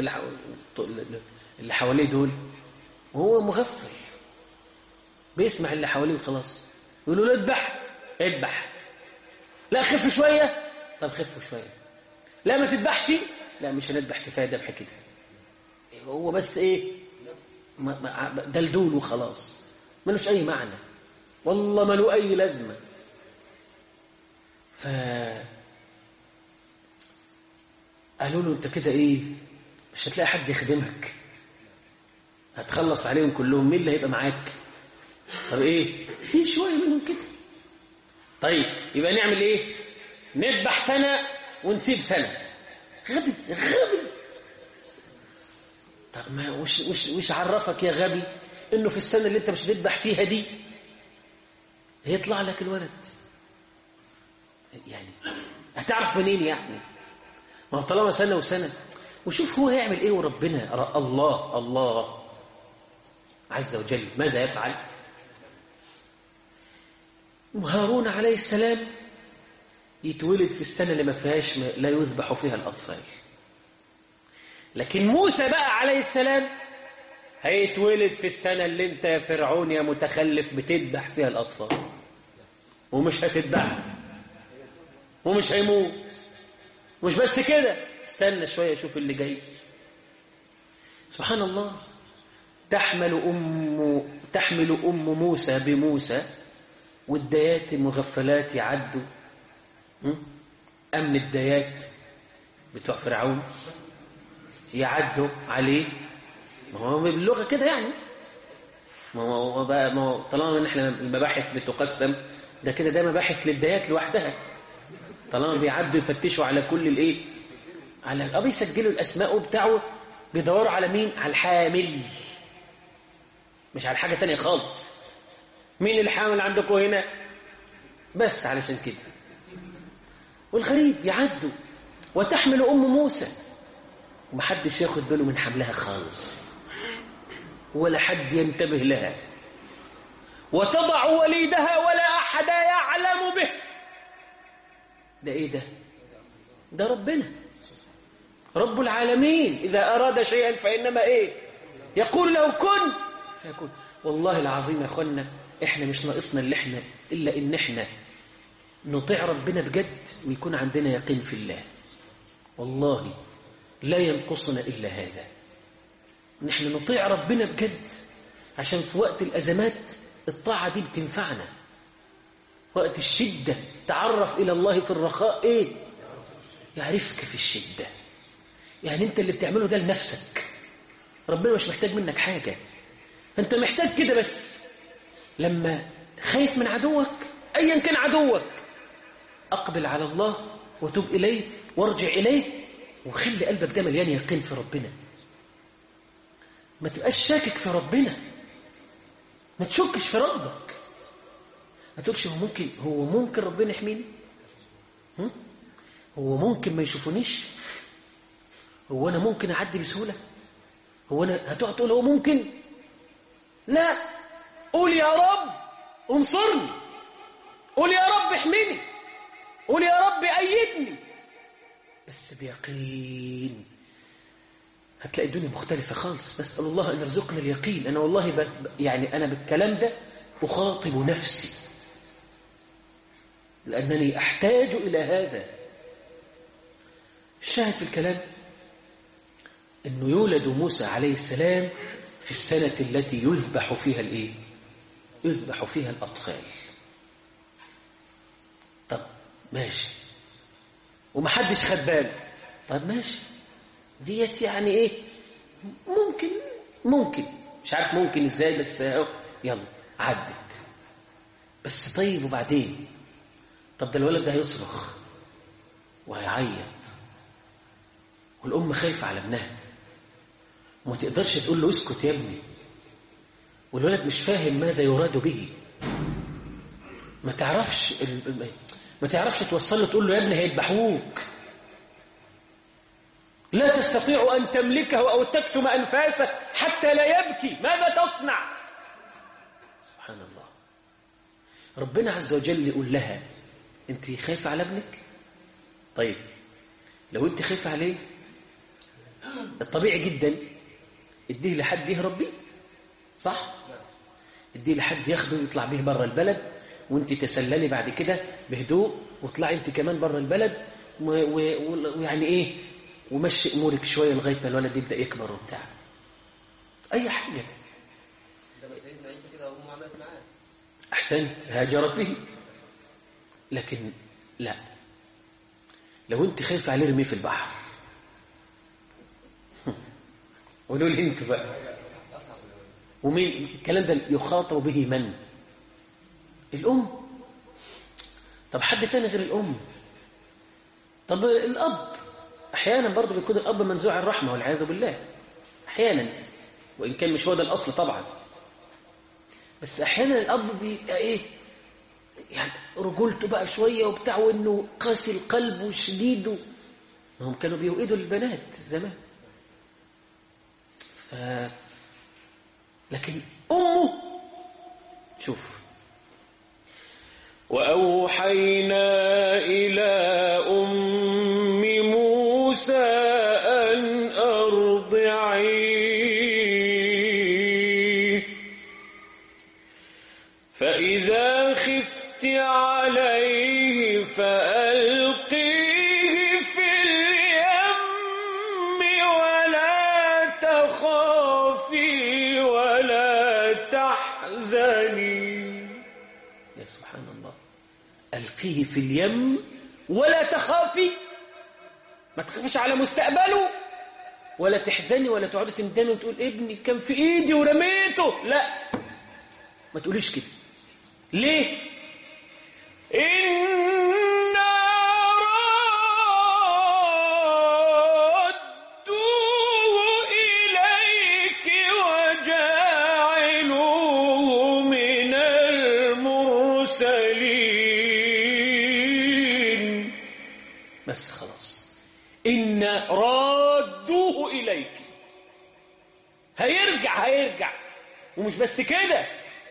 A: اللي حواليه دول، وهو مغفل بيسمع اللي حواليه وخلاص، يقولوا له اذبح، لا خف شوية، طب خفوا شوية، لا ما تذبحش، لا مش هنذبح، كفاية ذبح كده، هو بس ايه دلدول وخلاص. ملوش أي معنى، والله ما له أي لازمة. قالوا له أنت كده إيه، مش هتلاقي حد يخدمك، هتخلص عليهم كلهم، مين اللي هيبقى معاك؟ طب إيه، سيب شوية منهم كده. طيب يبقى نعمل إيه؟ نذبح سنة ونسيب سنة. غبي غبي. طب ما وش عرفك يا غبي إنه في السنة اللي أنت مش هتذبح فيها دي هيطلع لك الولد؟ يعني هتعرف منين يعني؟ ما هو طالما سنة وسنة. وشوف هو هيعمل ايه، وربنا الله عز وجل ماذا يفعل؟ هارون عليه السلام يتولد في السنة اللي ما فيهاش لا يذبح فيها الأطفال، لكن موسى بقى عليه السلام هيتولد في السنة اللي انت يا فرعون يا متخلف بتذبح فيها الأطفال، ومش هتذبح ومش هيموت. مش بس كده، استنى شوية شوف اللي جاي. سبحان الله. تحمل أم موسى بموسى والديات المغفلات يعدوا. أمن الديات بتوع فرعون يعدوا عليه. ما هو باللغة كده يعني. ما هو طالما ان احنا المباحث بتقسم ده كده، ده مباحث للديات لوحدها. طالما بيعدوا يفتشوا على كل الايه، على بيسجلوا الاسماء بتاعه، بيدوروا على مين؟ على الحامل، مش على حاجه تانية خالص. مين الحامل عندكم هنا؟ بس علشان كده. والغريب يعدوا وتحمل ام موسى ومحدش ياخد باله من حملها خالص، ولا حد ينتبه لها. وتضع وليدها ولا احد يعلم به. ده ايه ده؟ ده ربنا رب العالمين إذا أراد شيئا فإنما إيه؟ يقول له كن فيكون. والله العظيم يا أخوانا إحنا مش ناقصنا إلا إن إحنا نطيع ربنا بجد ويكون عندنا يقين في الله. والله لا ينقصنا إلا هذا، نحن نطيع ربنا بجد، عشان في وقت الأزمات الطاعة دي بتنفعنا. وقت الشدة تعرف إلى الله في الرخاء إيه؟ يعرفك في الشدة. يعني أنت اللي بتعمله ده لنفسك، ربنا مش محتاج منك حاجة، أنت محتاج كده بس. لما خايف من عدوك أيا كان عدوك، أقبل على الله وتوب إليه وارجع إليه، وخلي قلبك ده مليان يقين في ربنا. ما تبقاش شاكك في ربنا، ما تشكش في ربك، ما تقولش هو ممكن ربنا يحميني، هو ممكن ما يشوفونيش، هو أنا ممكن أعدي بسهولة، هو أنا هتقعد تقول هو ممكن. لا، قول يا رب انصرني، قول يا رب احميني، قول يا رب أيدني، بس بيقين. هتلاقي الدنيا مختلفة خالص. نسأل الله أن يرزقنا اليقين. أنا والله يعني أنا بالكلام ده أخاطب نفسي، لأنني أحتاج إلى هذا. الشاهد في الكلام أنه يولد موسى عليه السلام في السنة التي يذبح فيها الإيه؟ يذبح فيها الأطفال. طب ماشي، ومحدش خد باله. طب ماشي، ديت يعني إيه؟ ممكن مش عارف ممكن إزاي، بس يلا عدت. بس طيب وبعدين؟ طب ده الولد ده هيصرخ وهيعيط، والأم خايفة على ابنها وما تقدرش تقول له اسكت يا ابني، والولد مش فاهم ماذا يراد به. ما تعرفش توصل له تقول له يا ابني هيذبحوك. لا تستطيع أن تملكه أو تكتم أنفاسه حتى لا يبكي. ماذا تصنع؟ سبحان الله. ربنا عز وجل يقول لها أنت خايفة على ابنك؟ طيب لو أنت خايفة عليه الطبيعي جدا اديه لحد يهرب بيه، صح؟ اديه لحد ياخده يطلع به بره البلد، وانت تسللي بعد كده بهدوء وطلعي انت كمان بره البلد، ويعني ايه، ومشي امورك شويه لغايه ما الولد يبدا يكبر وبتاع. اي حاجه.
B: زي ما سيدنا عيسى كده امه عملت
A: أحسنت، هاجرت به. لكن لا، لو أنت خايف عليه رميه في البحر. قولوا لي أنت بقى، ومين الكلام ده يخاطب به؟ من؟ الأم. طب حد تاني غير الأم؟ طب الأب أحيانا برضو بيكون الأب منزوع الرحمة والعياذ بالله أحيانا، وإن كان مش هو ده الأصل طبعا، بس أحيانا الأب بيبقى إيه يعني رجولته بقى شوية وبتاع، وإنه قاسي القلب وشديد. هم كانوا بيوئدوا البنات زمان. لكن أمه، شوف، وأوحينا إلى أم موسى أن أرضعيه فإذا خفت عليه فألقيه في اليم ولا تخافي ولا تحزني. يا سبحان الله، ألقيه في اليم ولا تخافي، ما تخافش على مستقبله، ولا تحزني ولا تقعدي تندمي وتقول ابني كان في ايدي ورميته. لا، ما تقوليش كده. ليه؟ إنا ردوه إليك وجاعلوه من المرسلين. بس خلاص، إنا ردوه إليك، هيرجع. ومش بس كده،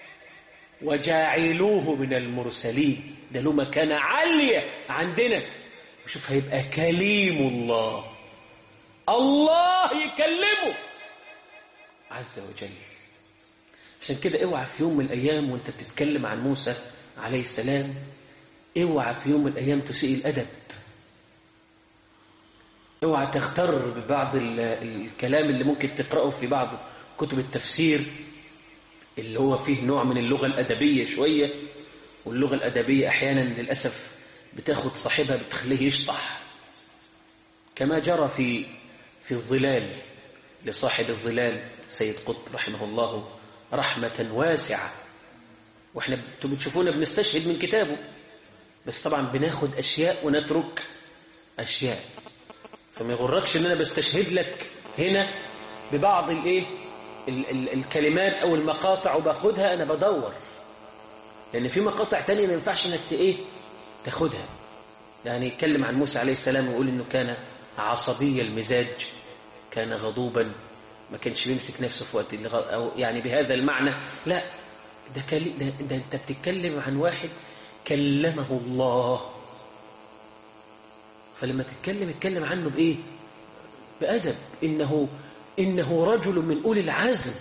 A: وجاعلوه من المرسلين، ده له مكانة عالية عندنا. وشوف، هيبقى كليم الله، الله يكلمه عز وجل. عشان كده اوعى في يوم من الأيام وانت بتتكلم عن موسى عليه السلام، اوعى في يوم من الأيام تسيء الأدب، اوعى تغتر ببعض الكلام اللي ممكن تقرأه في بعض كتب التفسير، اللي هو فيه نوع من اللغة الأدبية شوية. واللغة الأدبية أحيانا للأسف بتاخد صاحبها بتخليه يشطح، كما جرى في الظلال لصاحب الظلال سيد قطب رحمه الله رحمة واسعة. وإحنا بتشوفونا بنستشهد من كتابه، بس طبعا بناخد أشياء ونترك أشياء. فما يغركش إن أنا بستشهد لك هنا ببعض الكلمات أو المقاطع وباخدها، أنا بدور، لأن في مقاطع تانية ما ينفعش إنك تاخدها. يعني يتكلم عن موسى عليه السلام ويقول إنه كان عصبي المزاج، كان غضوبا، ما كانش بيمسك نفسه في وقت أو يعني بهذا المعنى. لا، ده أنت بتتكلم عن واحد كلمه الله، فلما اتكلم عنه بإيه؟ بأدب. إنه رجل من أولي العزم،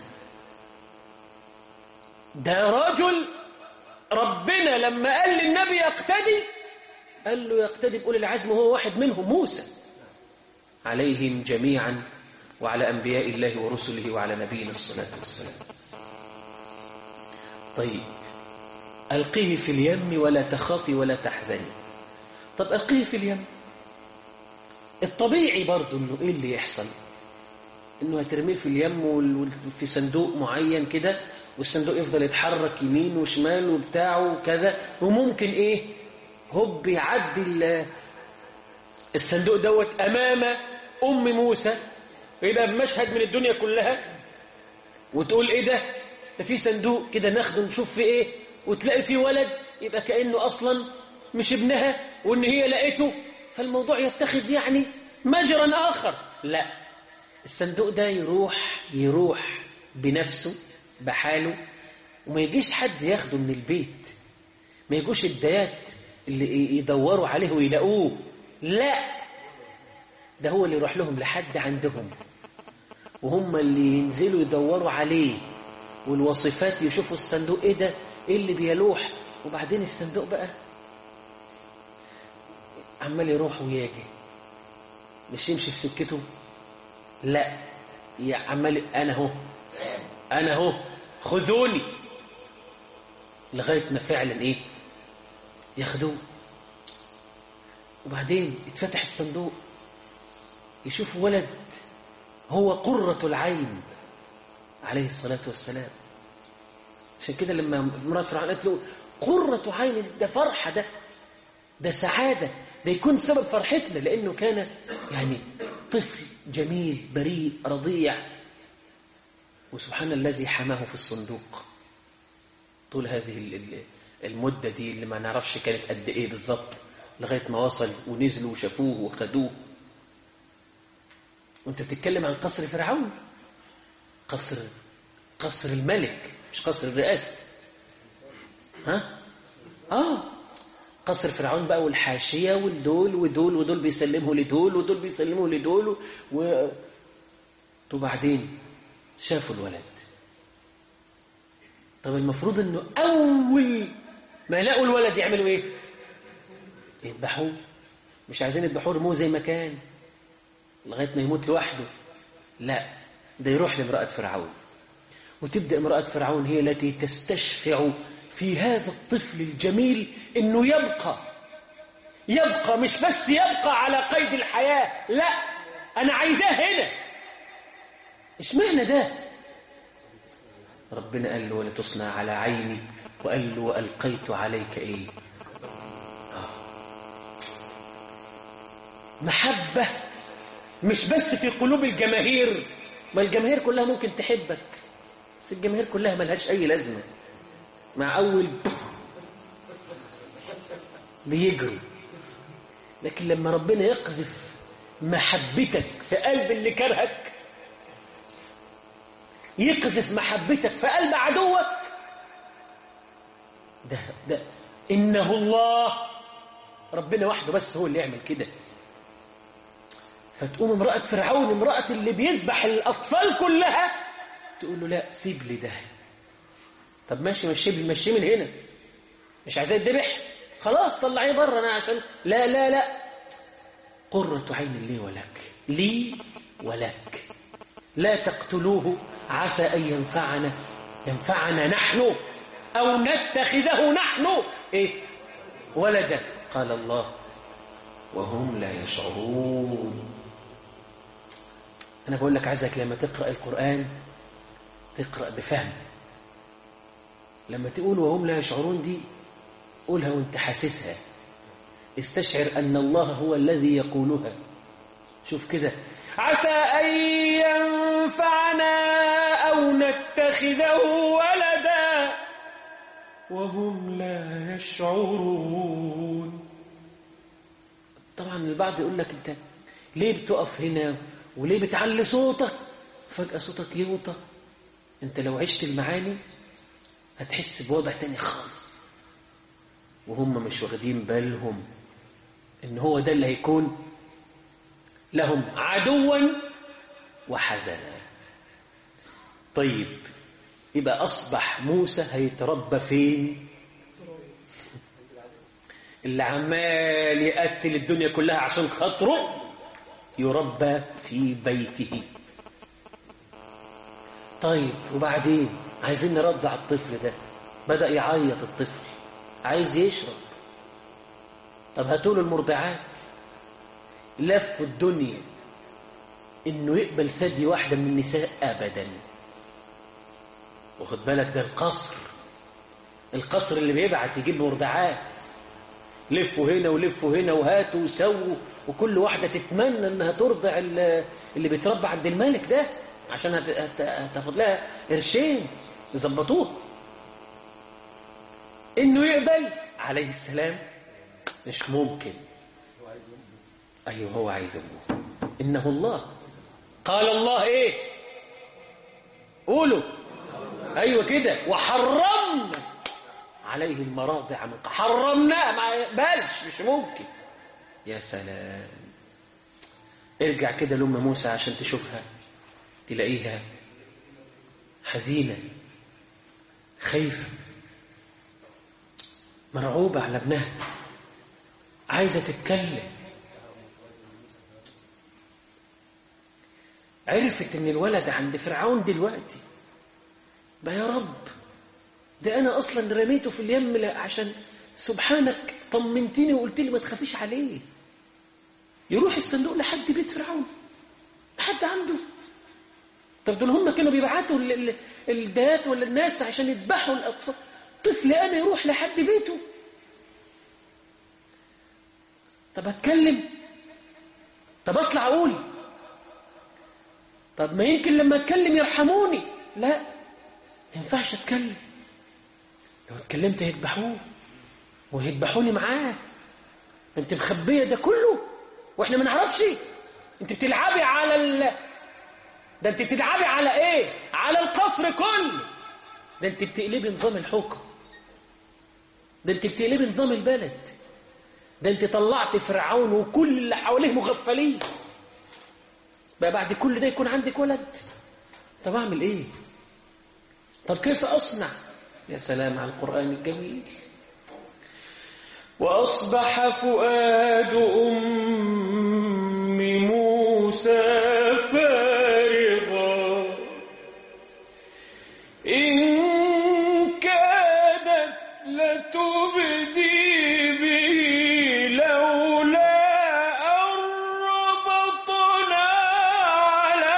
A: ده رجل ربنا لما قال للنبي يقتدي، قال له يقتدي بأولي العزم، وهو واحد منهم موسى عليهم جميعا، وعلى أنبياء الله ورسله وعلى نبينا الصلاة والسلام. طيب، ألقيه في اليم ولا تخافي ولا تحزني. طب ألقيه في اليم، الطبيعي برضو إنه إيه اللي يحصل؟ إنه هترميه في اليم في صندوق معين كده، والصندوق يفضل يتحرك يمين وشمال وبتاعه وكذا، وممكن إيه هوب يعدي الصندوق دوت أمام أم موسى، ويبقى بمشهد من الدنيا كلها، وتقول إيه ده في صندوق كده ناخده نشوف فيه إيه، وتلاقي فيه ولد يبقى كأنه أصلا مش ابنها، وإن هي لقيته، فالموضوع يتخذ يعني مجرى آخر. لا، الصندوق ده يروح بنفسه بحاله، وما يجيش حد ياخده من البيت، ما يجوش الديات اللي يدوروا عليه ويلاقوه. لا، ده هو اللي يروح لهم لحد عندهم، وهم اللي ينزلوا يدوروا عليه، والوصفات يشوفوا الصندوق ايه ده، ايه اللي بيلوح، وبعدين الصندوق بقى عمال يروح ويجي، مش يمشي في سكته، لا، عمال انا اهو خذوني. لغاية ما فعلا إيه ياخدوه. وبعدين اتفتح الصندوق يشوف ولد هو قرة العين عليه الصلاة والسلام. عشان كده لما مرات فرعون قالت له قرة عين، ده فرحة، ده سعادة، ده يكون سبب فرحتنا، لأنه كان يعني طفل جميل بريء رضيع. وسبحان الذي حماه في الصندوق طول هذه المدة دي اللي ما نعرفش كانت قد إيه بالظبط، لغاية ما وصل ونزلوا وشافوه وخدوه. وانت بتتكلم عن قصر فرعون، قصر الملك، مش قصر الرئاسة. قصر فرعون بقى، والحاشية والدول ودول بيسلموا لدول ودول بيسلموا لدول وبعدين شافوا الولد. طب المفروض انه اول ما لقوا الولد يعملوا ايه؟ يذبحوه. مش عايزين يذبحوه، رموه زي ما كان لغاية ما يموت لوحده. لا، ده يروح لامرأة فرعون، وتبدأ امرأة فرعون هي التي تستشفع في هذا الطفل الجميل انه يبقى مش بس يبقى على قيد الحياة، لا، انا عايزاه هنا. اشمعنى ده؟ ربنا قال له ولتصنع على عيني، وقال له وألقيت عليك ايه؟ محبة مش بس في قلوب الجماهير، ما الجماهير كلها ممكن تحبك، بس الجماهير كلها ملهاش أي لازمة. مع أول بيجروا. لكن لما ربنا يقذف محبتك في قلب اللي كرهك، يقذف محبتك في قلب عدوك، ده إنه الله، ربنا وحده بس هو اللي يعمل كده. فتقوم امرأة فرعون، امرأة اللي بيذبح الأطفال كلها، تقول له لا، سيب لي ده. طب ماشي، مشي من هنا، مش عايزاه يذبح، خلاص طلعيه بره، انا عشان لا قرة عين لي ولك، لا تقتلوه عسى أن ينفعنا نحن أو نتخذه نحن ولدا. قال الله وهم لا يشعرون. أنا بقول لك عايزك لما تقرأ القرآن تقرأ بفهم. لما تقول وهم لا يشعرون دي، قولها وانت حاسسها، استشعر أن الله هو الذي يقولها. شوف كده، عسى أن ينفعنا أو نتخذه ولدا وهم لا يشعرون. طبعا البعض يقول لك انت ليه بتقف هنا وليه بتعلي صوتك؟ فجأة صوتك يوطى. انت لو عشت المعاني هتحس بوضع تاني خالص، وهم مش واخدين بالهم ان هو ده اللي هيكون لهم عدوا وحزنا. طيب، يبقى أصبح موسى هيتربى فين؟ اللي عمال يقتل الدنيا كلها عشان خاطره يربى في بيته. طيب وبعدين عايزين نرضع الطفل ده، بدأ يعيط الطفل، عايز يشرب. طب هاتوا له المرضعات. لفوا الدنيا انه يقبل ثدي واحدة من النساء ابدا. واخد بالك، ده القصر اللي بيبعت يجيب مرضعات، لفوا هنا ولفوا هنا وهاتوا وسووا، وكل واحدة تتمنى انها ترضع اللي بيتربى عند الملك ده عشان هتاخد لها قرشين يظبطوه. انه يقبل عليه السلام مش ممكن. ايوه، هو عايز ابوه. انه الله. قال الله ايه؟ قولوا ايوه كده. وحرمنا عليه المراضع من حرمناه، ما يقبلش، مش ممكن. يا سلام. ارجع كده لأم موسى عشان تشوفها، تلاقيها حزينة خايفة مرعوبة على ابنها، عايزة تتكلم. عرفت ان الولد عند فرعون دلوقتي بقى. يا رب ده أنا أصلا رميته في اليم عشان سبحانك طمنتني وقلت لي ما تخافيش عليه. يروح الصندوق لحد بيت فرعون، لحد عنده. طب دول هم كانوا بيبعتوا الدات ولا الناس عشان يذبحوا الأطفال، طفل أنا يروح لحد بيته. طب أتكلم، طب أطلع أقول، طب ما يمكن لما أتكلم يرحموني. لا، ما ينفعش أتكلم، لو اتكلمت هيذبحوه وهيذبحوني معاه. أنت مخبية ده كله وإحنا ما نعرفش. أنت بتلعبي على ده أنت بتلعبي على إيه؟ على القصر كله. ده أنت بتقلبي نظام الحكم، ده أنت بتقلبي نظام البلد، ده أنت طلعت فرعون وكل اللي حواليه مغفلين. بقى بعد كل ده يكون عندك ولد؟ طب أعمل إيه؟ طب كيف أصنع؟ يا سلام على القرآن الجميل. وأصبح فؤاد أم موسى فارغا إن كادت لتبدي به لولا أن ربطنا على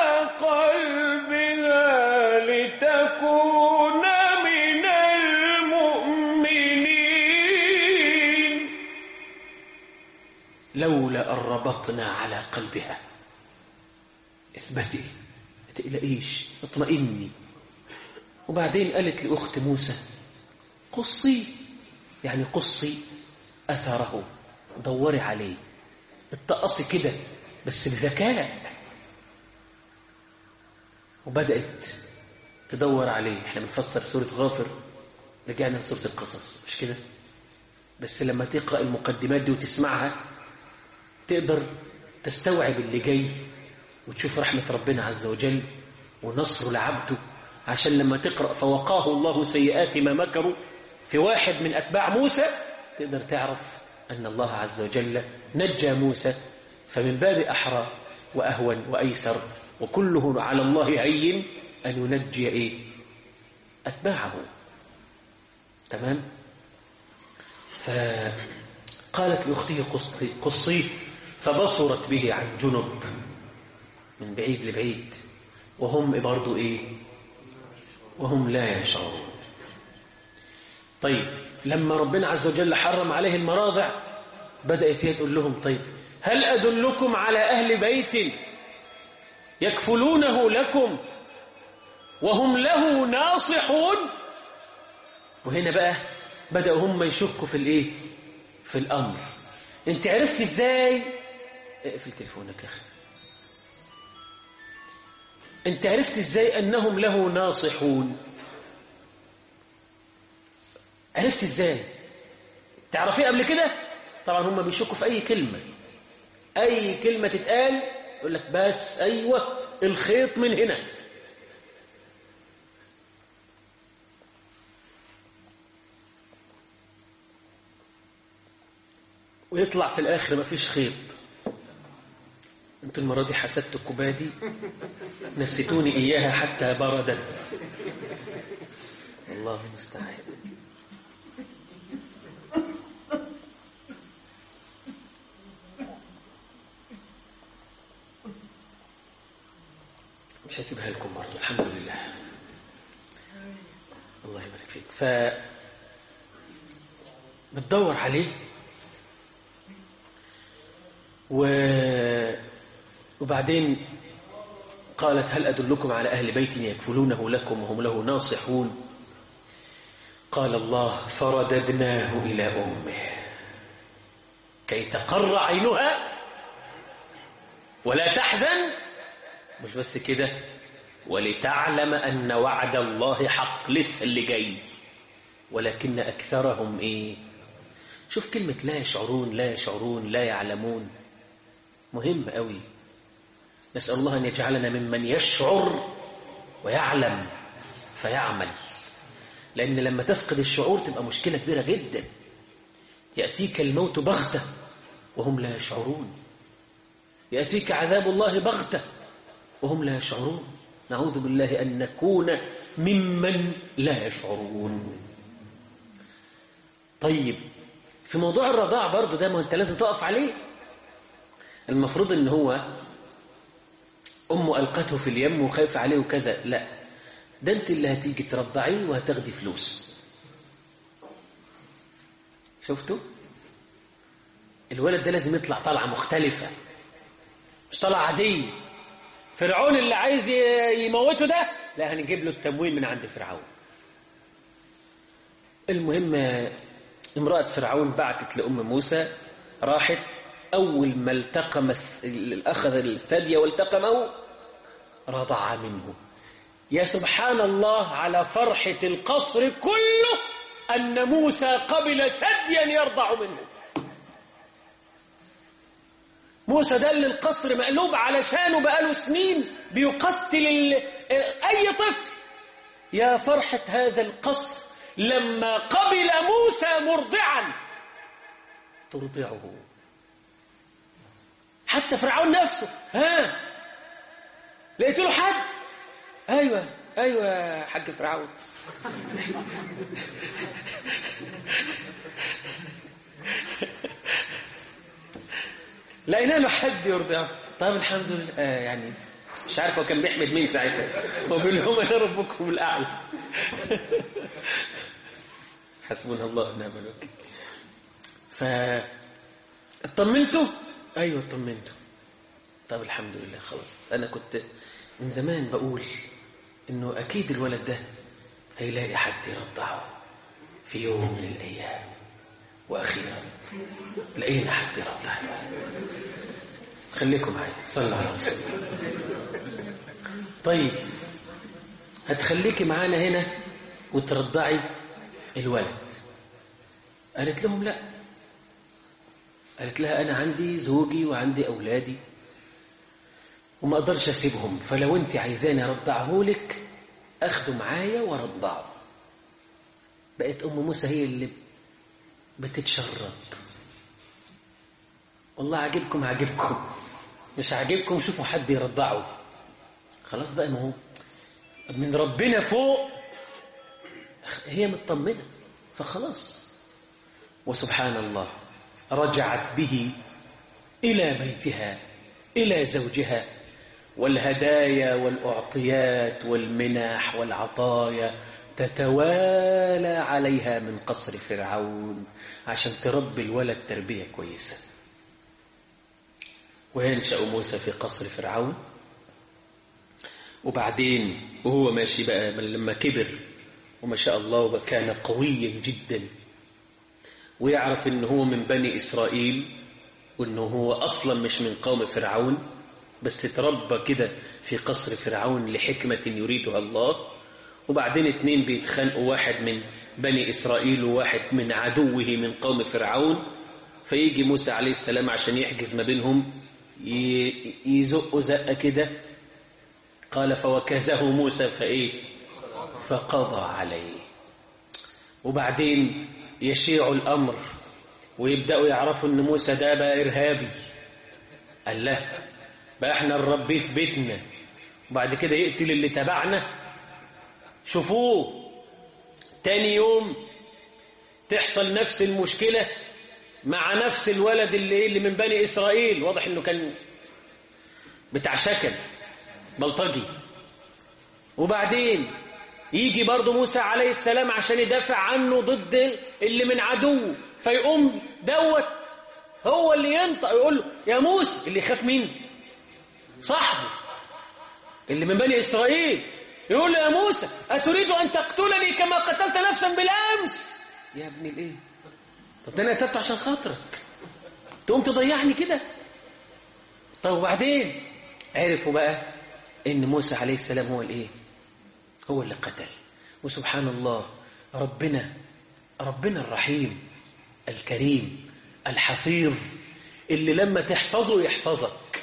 A: قلبها لتكون من المؤمنين. لولا أن ربطنا على قلبها. اثبتي، ما تقلقيش، اطمئني. وبعدين قالت لأخت موسى قصي، يعني قصي أثره، دوري عليه، اتقصي كده بس بذكاء. وبدأت تدور عليه. احنا بنفسر سورة غافر، رجعنا لسورة القصص مش كده؟ بس لما تقرأ المقدمات دي وتسمعها تقدر تستوعب اللي جاي وتشوف رحمة ربنا عز وجل ونصره لعبده. عشان لما تقرأ فوقاه الله سيئات ما مكروا في واحد من أتباع موسى تقدر تعرف أن الله عز وجل نجى موسى. فمن باب أحرى وأهون وأيسر وكله على الله هين أن ينجي أتباعه. تمام؟ فقالت لأخته قصيه، فبصرت به عن جنب، من بعيد لبعيد، وهم برضو وهم لا يشعرون. طيب لما ربنا عز وجل حرم عليه المراضع بدأت هي تقول لهم طيب هل أدلكم على أهل بيت يكفلونه لكم وهم له ناصحون؟ وهنا بقى بدأوا هم يشكوا في في الأمر. انت عرفت ازاي؟ اقفل تليفونك يا أخي. انت عرفت ازاي أنهم له ناصحون؟ عرفت ازاي؟ تعرفيه قبل كده؟ طبعا هم بيشكوا في أي كلمة تتقال يقول لك بس أيوة الخيط من هنا. ويطلع في الآخر ما فيش خيط. انتوا المرة دي حسدتوا الكوباية دي، نسيتوني إياها حتى بردت. الله المستعان. مش هسيبها لكم برضه، الحمد لله. الله يبارك فيك. بتدور عليه وبعدين قالت هل أدلكم على أهل بيت يكفلونه لكم وهم له ناصحون؟ قال الله فرددناه إلى أمه كي تقر عينها ولا تحزن. مش بس كده، ولتعلم أن وعد الله حق. لسه اللي جاي. ولكن أكثرهم شوف كلمة لا يشعرون، لا يشعرون، لا يعلمون، مهم قوي. نسأل الله أن يجعلنا ممن يشعر ويعلم فيعمل. لأن لما تفقد الشعور تبقى مشكلة كبيرة جدا. يأتيك الموت بغتة وهم لا يشعرون، يأتيك عذاب الله بغتة وهم لا يشعرون. نعوذ بالله أن نكون ممن لا يشعرون. طيب في موضوع الرضاع برضو ده، ما أنت لازم تقف عليه. المفروض أن هو أمه ألقته في اليم وخايف عليه وكذا، لا، ده أنت اللي هتيجي ترضعيه وهتاخدي فلوس. شفتوا؟ الولد ده لازم يطلع طلعة مختلفة، مش طلعة عادية. فرعون اللي عايز يموته ده، لا، هنجيب له التموين من عند فرعون. المهم امرأة فرعون بعتت لأم موسى، راحت أول ما التقم أخذ الثدي والتقمه رضع منه. يا سبحان الله على فرحة القصر كله أن موسى قبل ثديا يرضع منه. موسى ده اللي القصر مقلوب علشانه بقاله سنين بيقتل أي طفل. يا فرحة هذا القصر لما قبل موسى مرضعا ترضعه. حتى فرعون نفسه، ها، لقيت له حد؟ ايوه حاج فرعون. لقينا له حد يرضعه. طيب الحمد لله. يعني مش عارف هو كان بيحمد مين ساعتها، هو بيقول لهم انا ربكم الاعلى. حسبنا الله ونعم الوكيل. اطمنتوا؟ ايوه اطمنتوا. طب الحمد لله خلاص. انا كنت من زمان بقول انه اكيد الولد ده هيلاقي حد يرضعه في يوم من الايام، واخيرا لقينا حد يرضعه. خليكم معايا، صلوا على رسول الله. طيب هتخليكي معانا هنا وترضعي الولد. قالت لهم لا. قالت لها أنا عندي زوجي وعندي أولادي وما أقدرش أسيبهم، فلو أنت عايزاني أرضعه لك أخده معايا وأرضعه. بقت أم موسى هي اللي بتتشرط. والله عجبكم عجبكم، مش عجبكم شوفوا حد يرضعه. خلاص بقى، ما هو من ربنا فوق، هي مطمنة فخلاص. وسبحان الله رجعت به إلى بيتها إلى زوجها، والهدايا والأعطيات والمنح والعطايا تتوالى عليها من قصر فرعون عشان تربي الولد تربية كويسة. وينشأ موسى في قصر فرعون. وبعدين وهو ماشي بقى لما كبر وما شاء الله كان قويا جدا، ويعرف انه هو من بني إسرائيل وانه هو اصلا مش من قوم فرعون، بس تربى كده في قصر فرعون لحكمة يريدها الله. وبعدين 2 بيتخانقوا، واحد من بني إسرائيل وواحد من عدوه من قوم فرعون، فيجي موسى عليه السلام عشان يحجز ما بينهم، يزق زقة كده. قال فوكزه موسى فقضى عليه. وبعدين يشيع الأمر ويبدأوا يعرفوا أن موسى ده بقى إرهابي. قال له بقى احنا نربيه في بيتنا وبعد كده يقتل اللي تبعنا. شوفوه تاني يوم تحصل نفس المشكلة مع نفس الولد اللي من بني إسرائيل. واضح أنه كان بتاع شكل بلطجي. وبعدين يجي برضو موسى عليه السلام عشان يدافع عنه ضد اللي من عدو، فيقوم دوت هو اللي ينطق يقول له يا موسى. اللي يخاف مين؟ صاحبه اللي من بني إسرائيل. يقول له يا موسى أتريد أن تقتلني كما قتلت نفسا بالأمس؟ يا ابن الإيه؟ طب ده أنا قتلته عشان خاطرك، تقوم تضيعني كده؟ طب وبعدين عرفوا بقى إن موسى عليه السلام هو اللي قتل. وسبحان الله ربنا الرحيم الكريم الحفيظ اللي لما تحفظه يحفظك.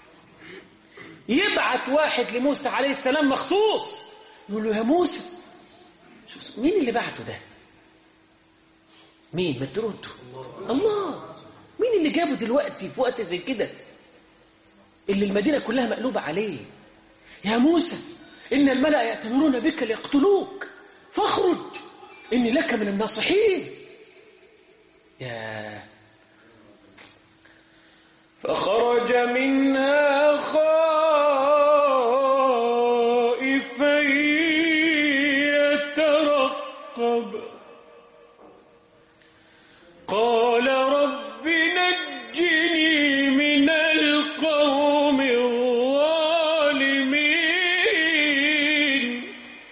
A: يبعت واحد لموسى عليه السلام مخصوص يقول له يا موسى، مين اللي بعته ده؟ مين؟ ما ترده الله. مين اللي جابه دلوقتي في وقت زي كده اللي المدينة كلها مقلوبة عليه؟ يا موسى إن الملأ يأتمرون بك ليقتلوك فاخرج إني لك من الناصحين. فخرج منها خائفا يترقب قال رب نجني من القوم الظالمين.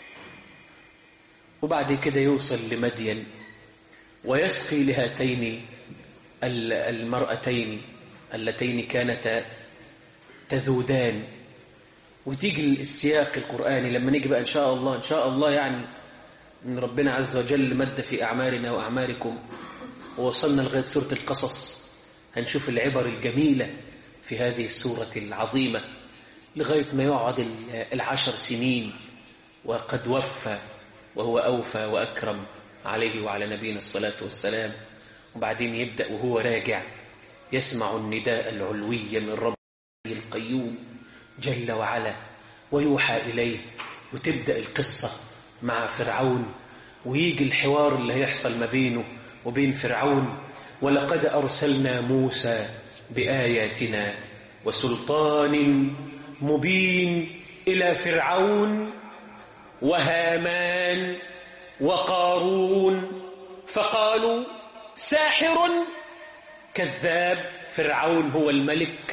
A: وبعد كده يوصل لمدين ويسقي لهاتين المرأتين اللتين كانتا تذودان. وتيجي السياق القرآني لما نيجي بقى إن شاء الله يعني إن ربنا عز وجل مد في أعمارنا وأعماركم ووصلنا لغاية سورة القصص، هنشوف العبر الجميلة في هذه السورة العظيمة لغاية ما يقعد 10 سنين وقد وفى وهو أوفى وأكرم عليه وعلى نبينا الصلاة والسلام. وبعدين يبدأ وهو راجع يسمع النداء العلوي من ربه القيوم جل وعلا ويوحى إليه، وتبدأ القصة مع فرعون، ويجي الحوار اللي هيحصل ما بينه وبين فرعون. ولقد أرسلنا موسى بآياتنا وسلطان مبين إلى فرعون وهامان وقارون فقالوا ساحر كذاب. فرعون هو الملك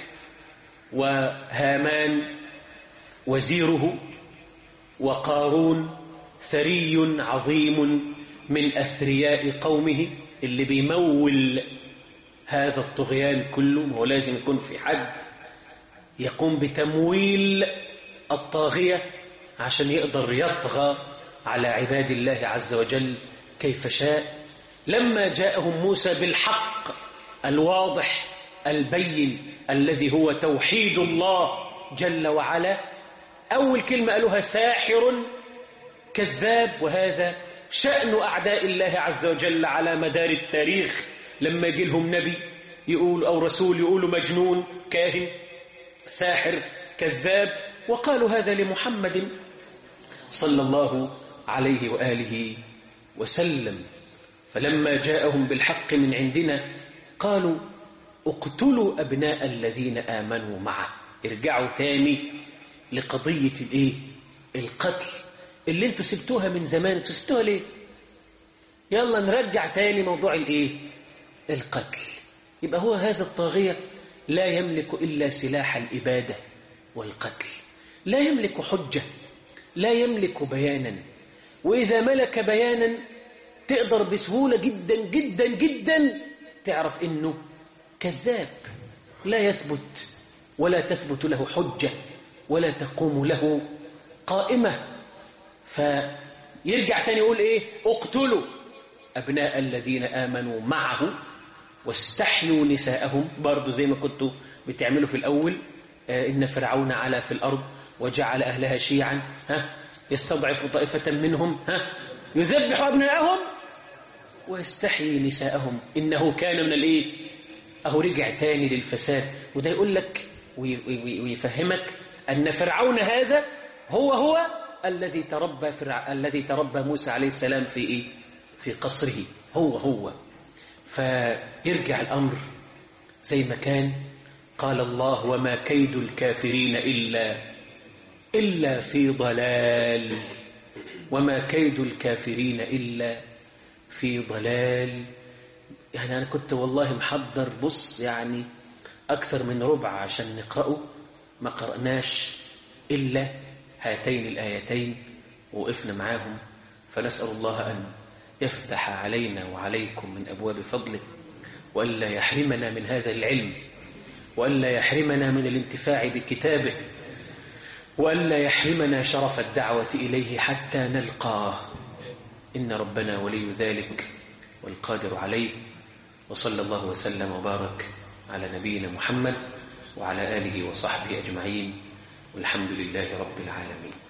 A: وهامان وزيره وقارون ثري عظيم من أثرياء قومه اللي بيمول هذا الطغيان كله. هو لازم يكون في حد يقوم بتمويل الطاغية عشان يقدر يطغى على عباد الله عز وجل كيف شاء. لما جاءهم موسى بالحق الواضح البين الذي هو توحيد الله جل وعلا، أول كلمة قالوها ساحر كذاب. وهذا شأن أعداء الله عز وجل على مدار التاريخ، لما يجي لهم نبي يقول أو رسول يقولوا مجنون كاهن ساحر كذاب. وقالوا هذا لمحمد صلى الله عليه وآله وسلم. فلما جاءهم بالحق من عندنا قالوا اقتلوا أبناء الذين آمنوا معه. ارجعوا تاني لقضية القتل اللي انتوا سبتوها من زمان. انتوا سبتوها ليه؟ يلا نرجع تاني موضوع القتل. يبقى هو هذا الطاغية لا يملك إلا سلاح الإبادة والقتل، لا يملك حجة، لا يملك بيانا. وإذا ملك بيانا تقدر بسهولة جدا جدا جدا تعرف إنه كذاب لا يثبت ولا تثبت له حجة ولا تقوم له قائمة. فيرجع تاني يقول اقتلوا أبناء الذين آمنوا معه واستحيوا نساءهم. برضو زي ما كنتوا بتعملوا في الأول، إن فرعون علا في الأرض وجعل أهلها شيعا يستضعف طائفة منهم يذبح أبناءهم ويستحيي نساءهم إنه كان من أهو رجع تاني للفساد. وده يقول لك ويفهمك أن فرعون هذا هو الذي تربى موسى عليه السلام في قصره. هو فيرجع الأمر زي ما كان. قال الله وما كيد الكافرين إلا في ضلال. وما كيد الكافرين إلا في ضلال. يعني أنا كنت والله محضر يعني أكثر من ربع عشان نقرأه، ما قرأناش إلا هاتين الآيتين ووقفنا معاهم. فنسأل الله أن يفتح علينا وعليكم من أبواب فضله، وألا يحرمنا من هذا العلم، وألا يحرمنا من الانتفاع بكتابه، وألا يحرمنا شرف الدعوة إليه حتى نلقاه. إن ربنا ولي ذلك والقادر عليه. وصلى الله وسلم وبارك على نبينا محمد وعلى آله وصحبه أجمعين، والحمد لله رب العالمين.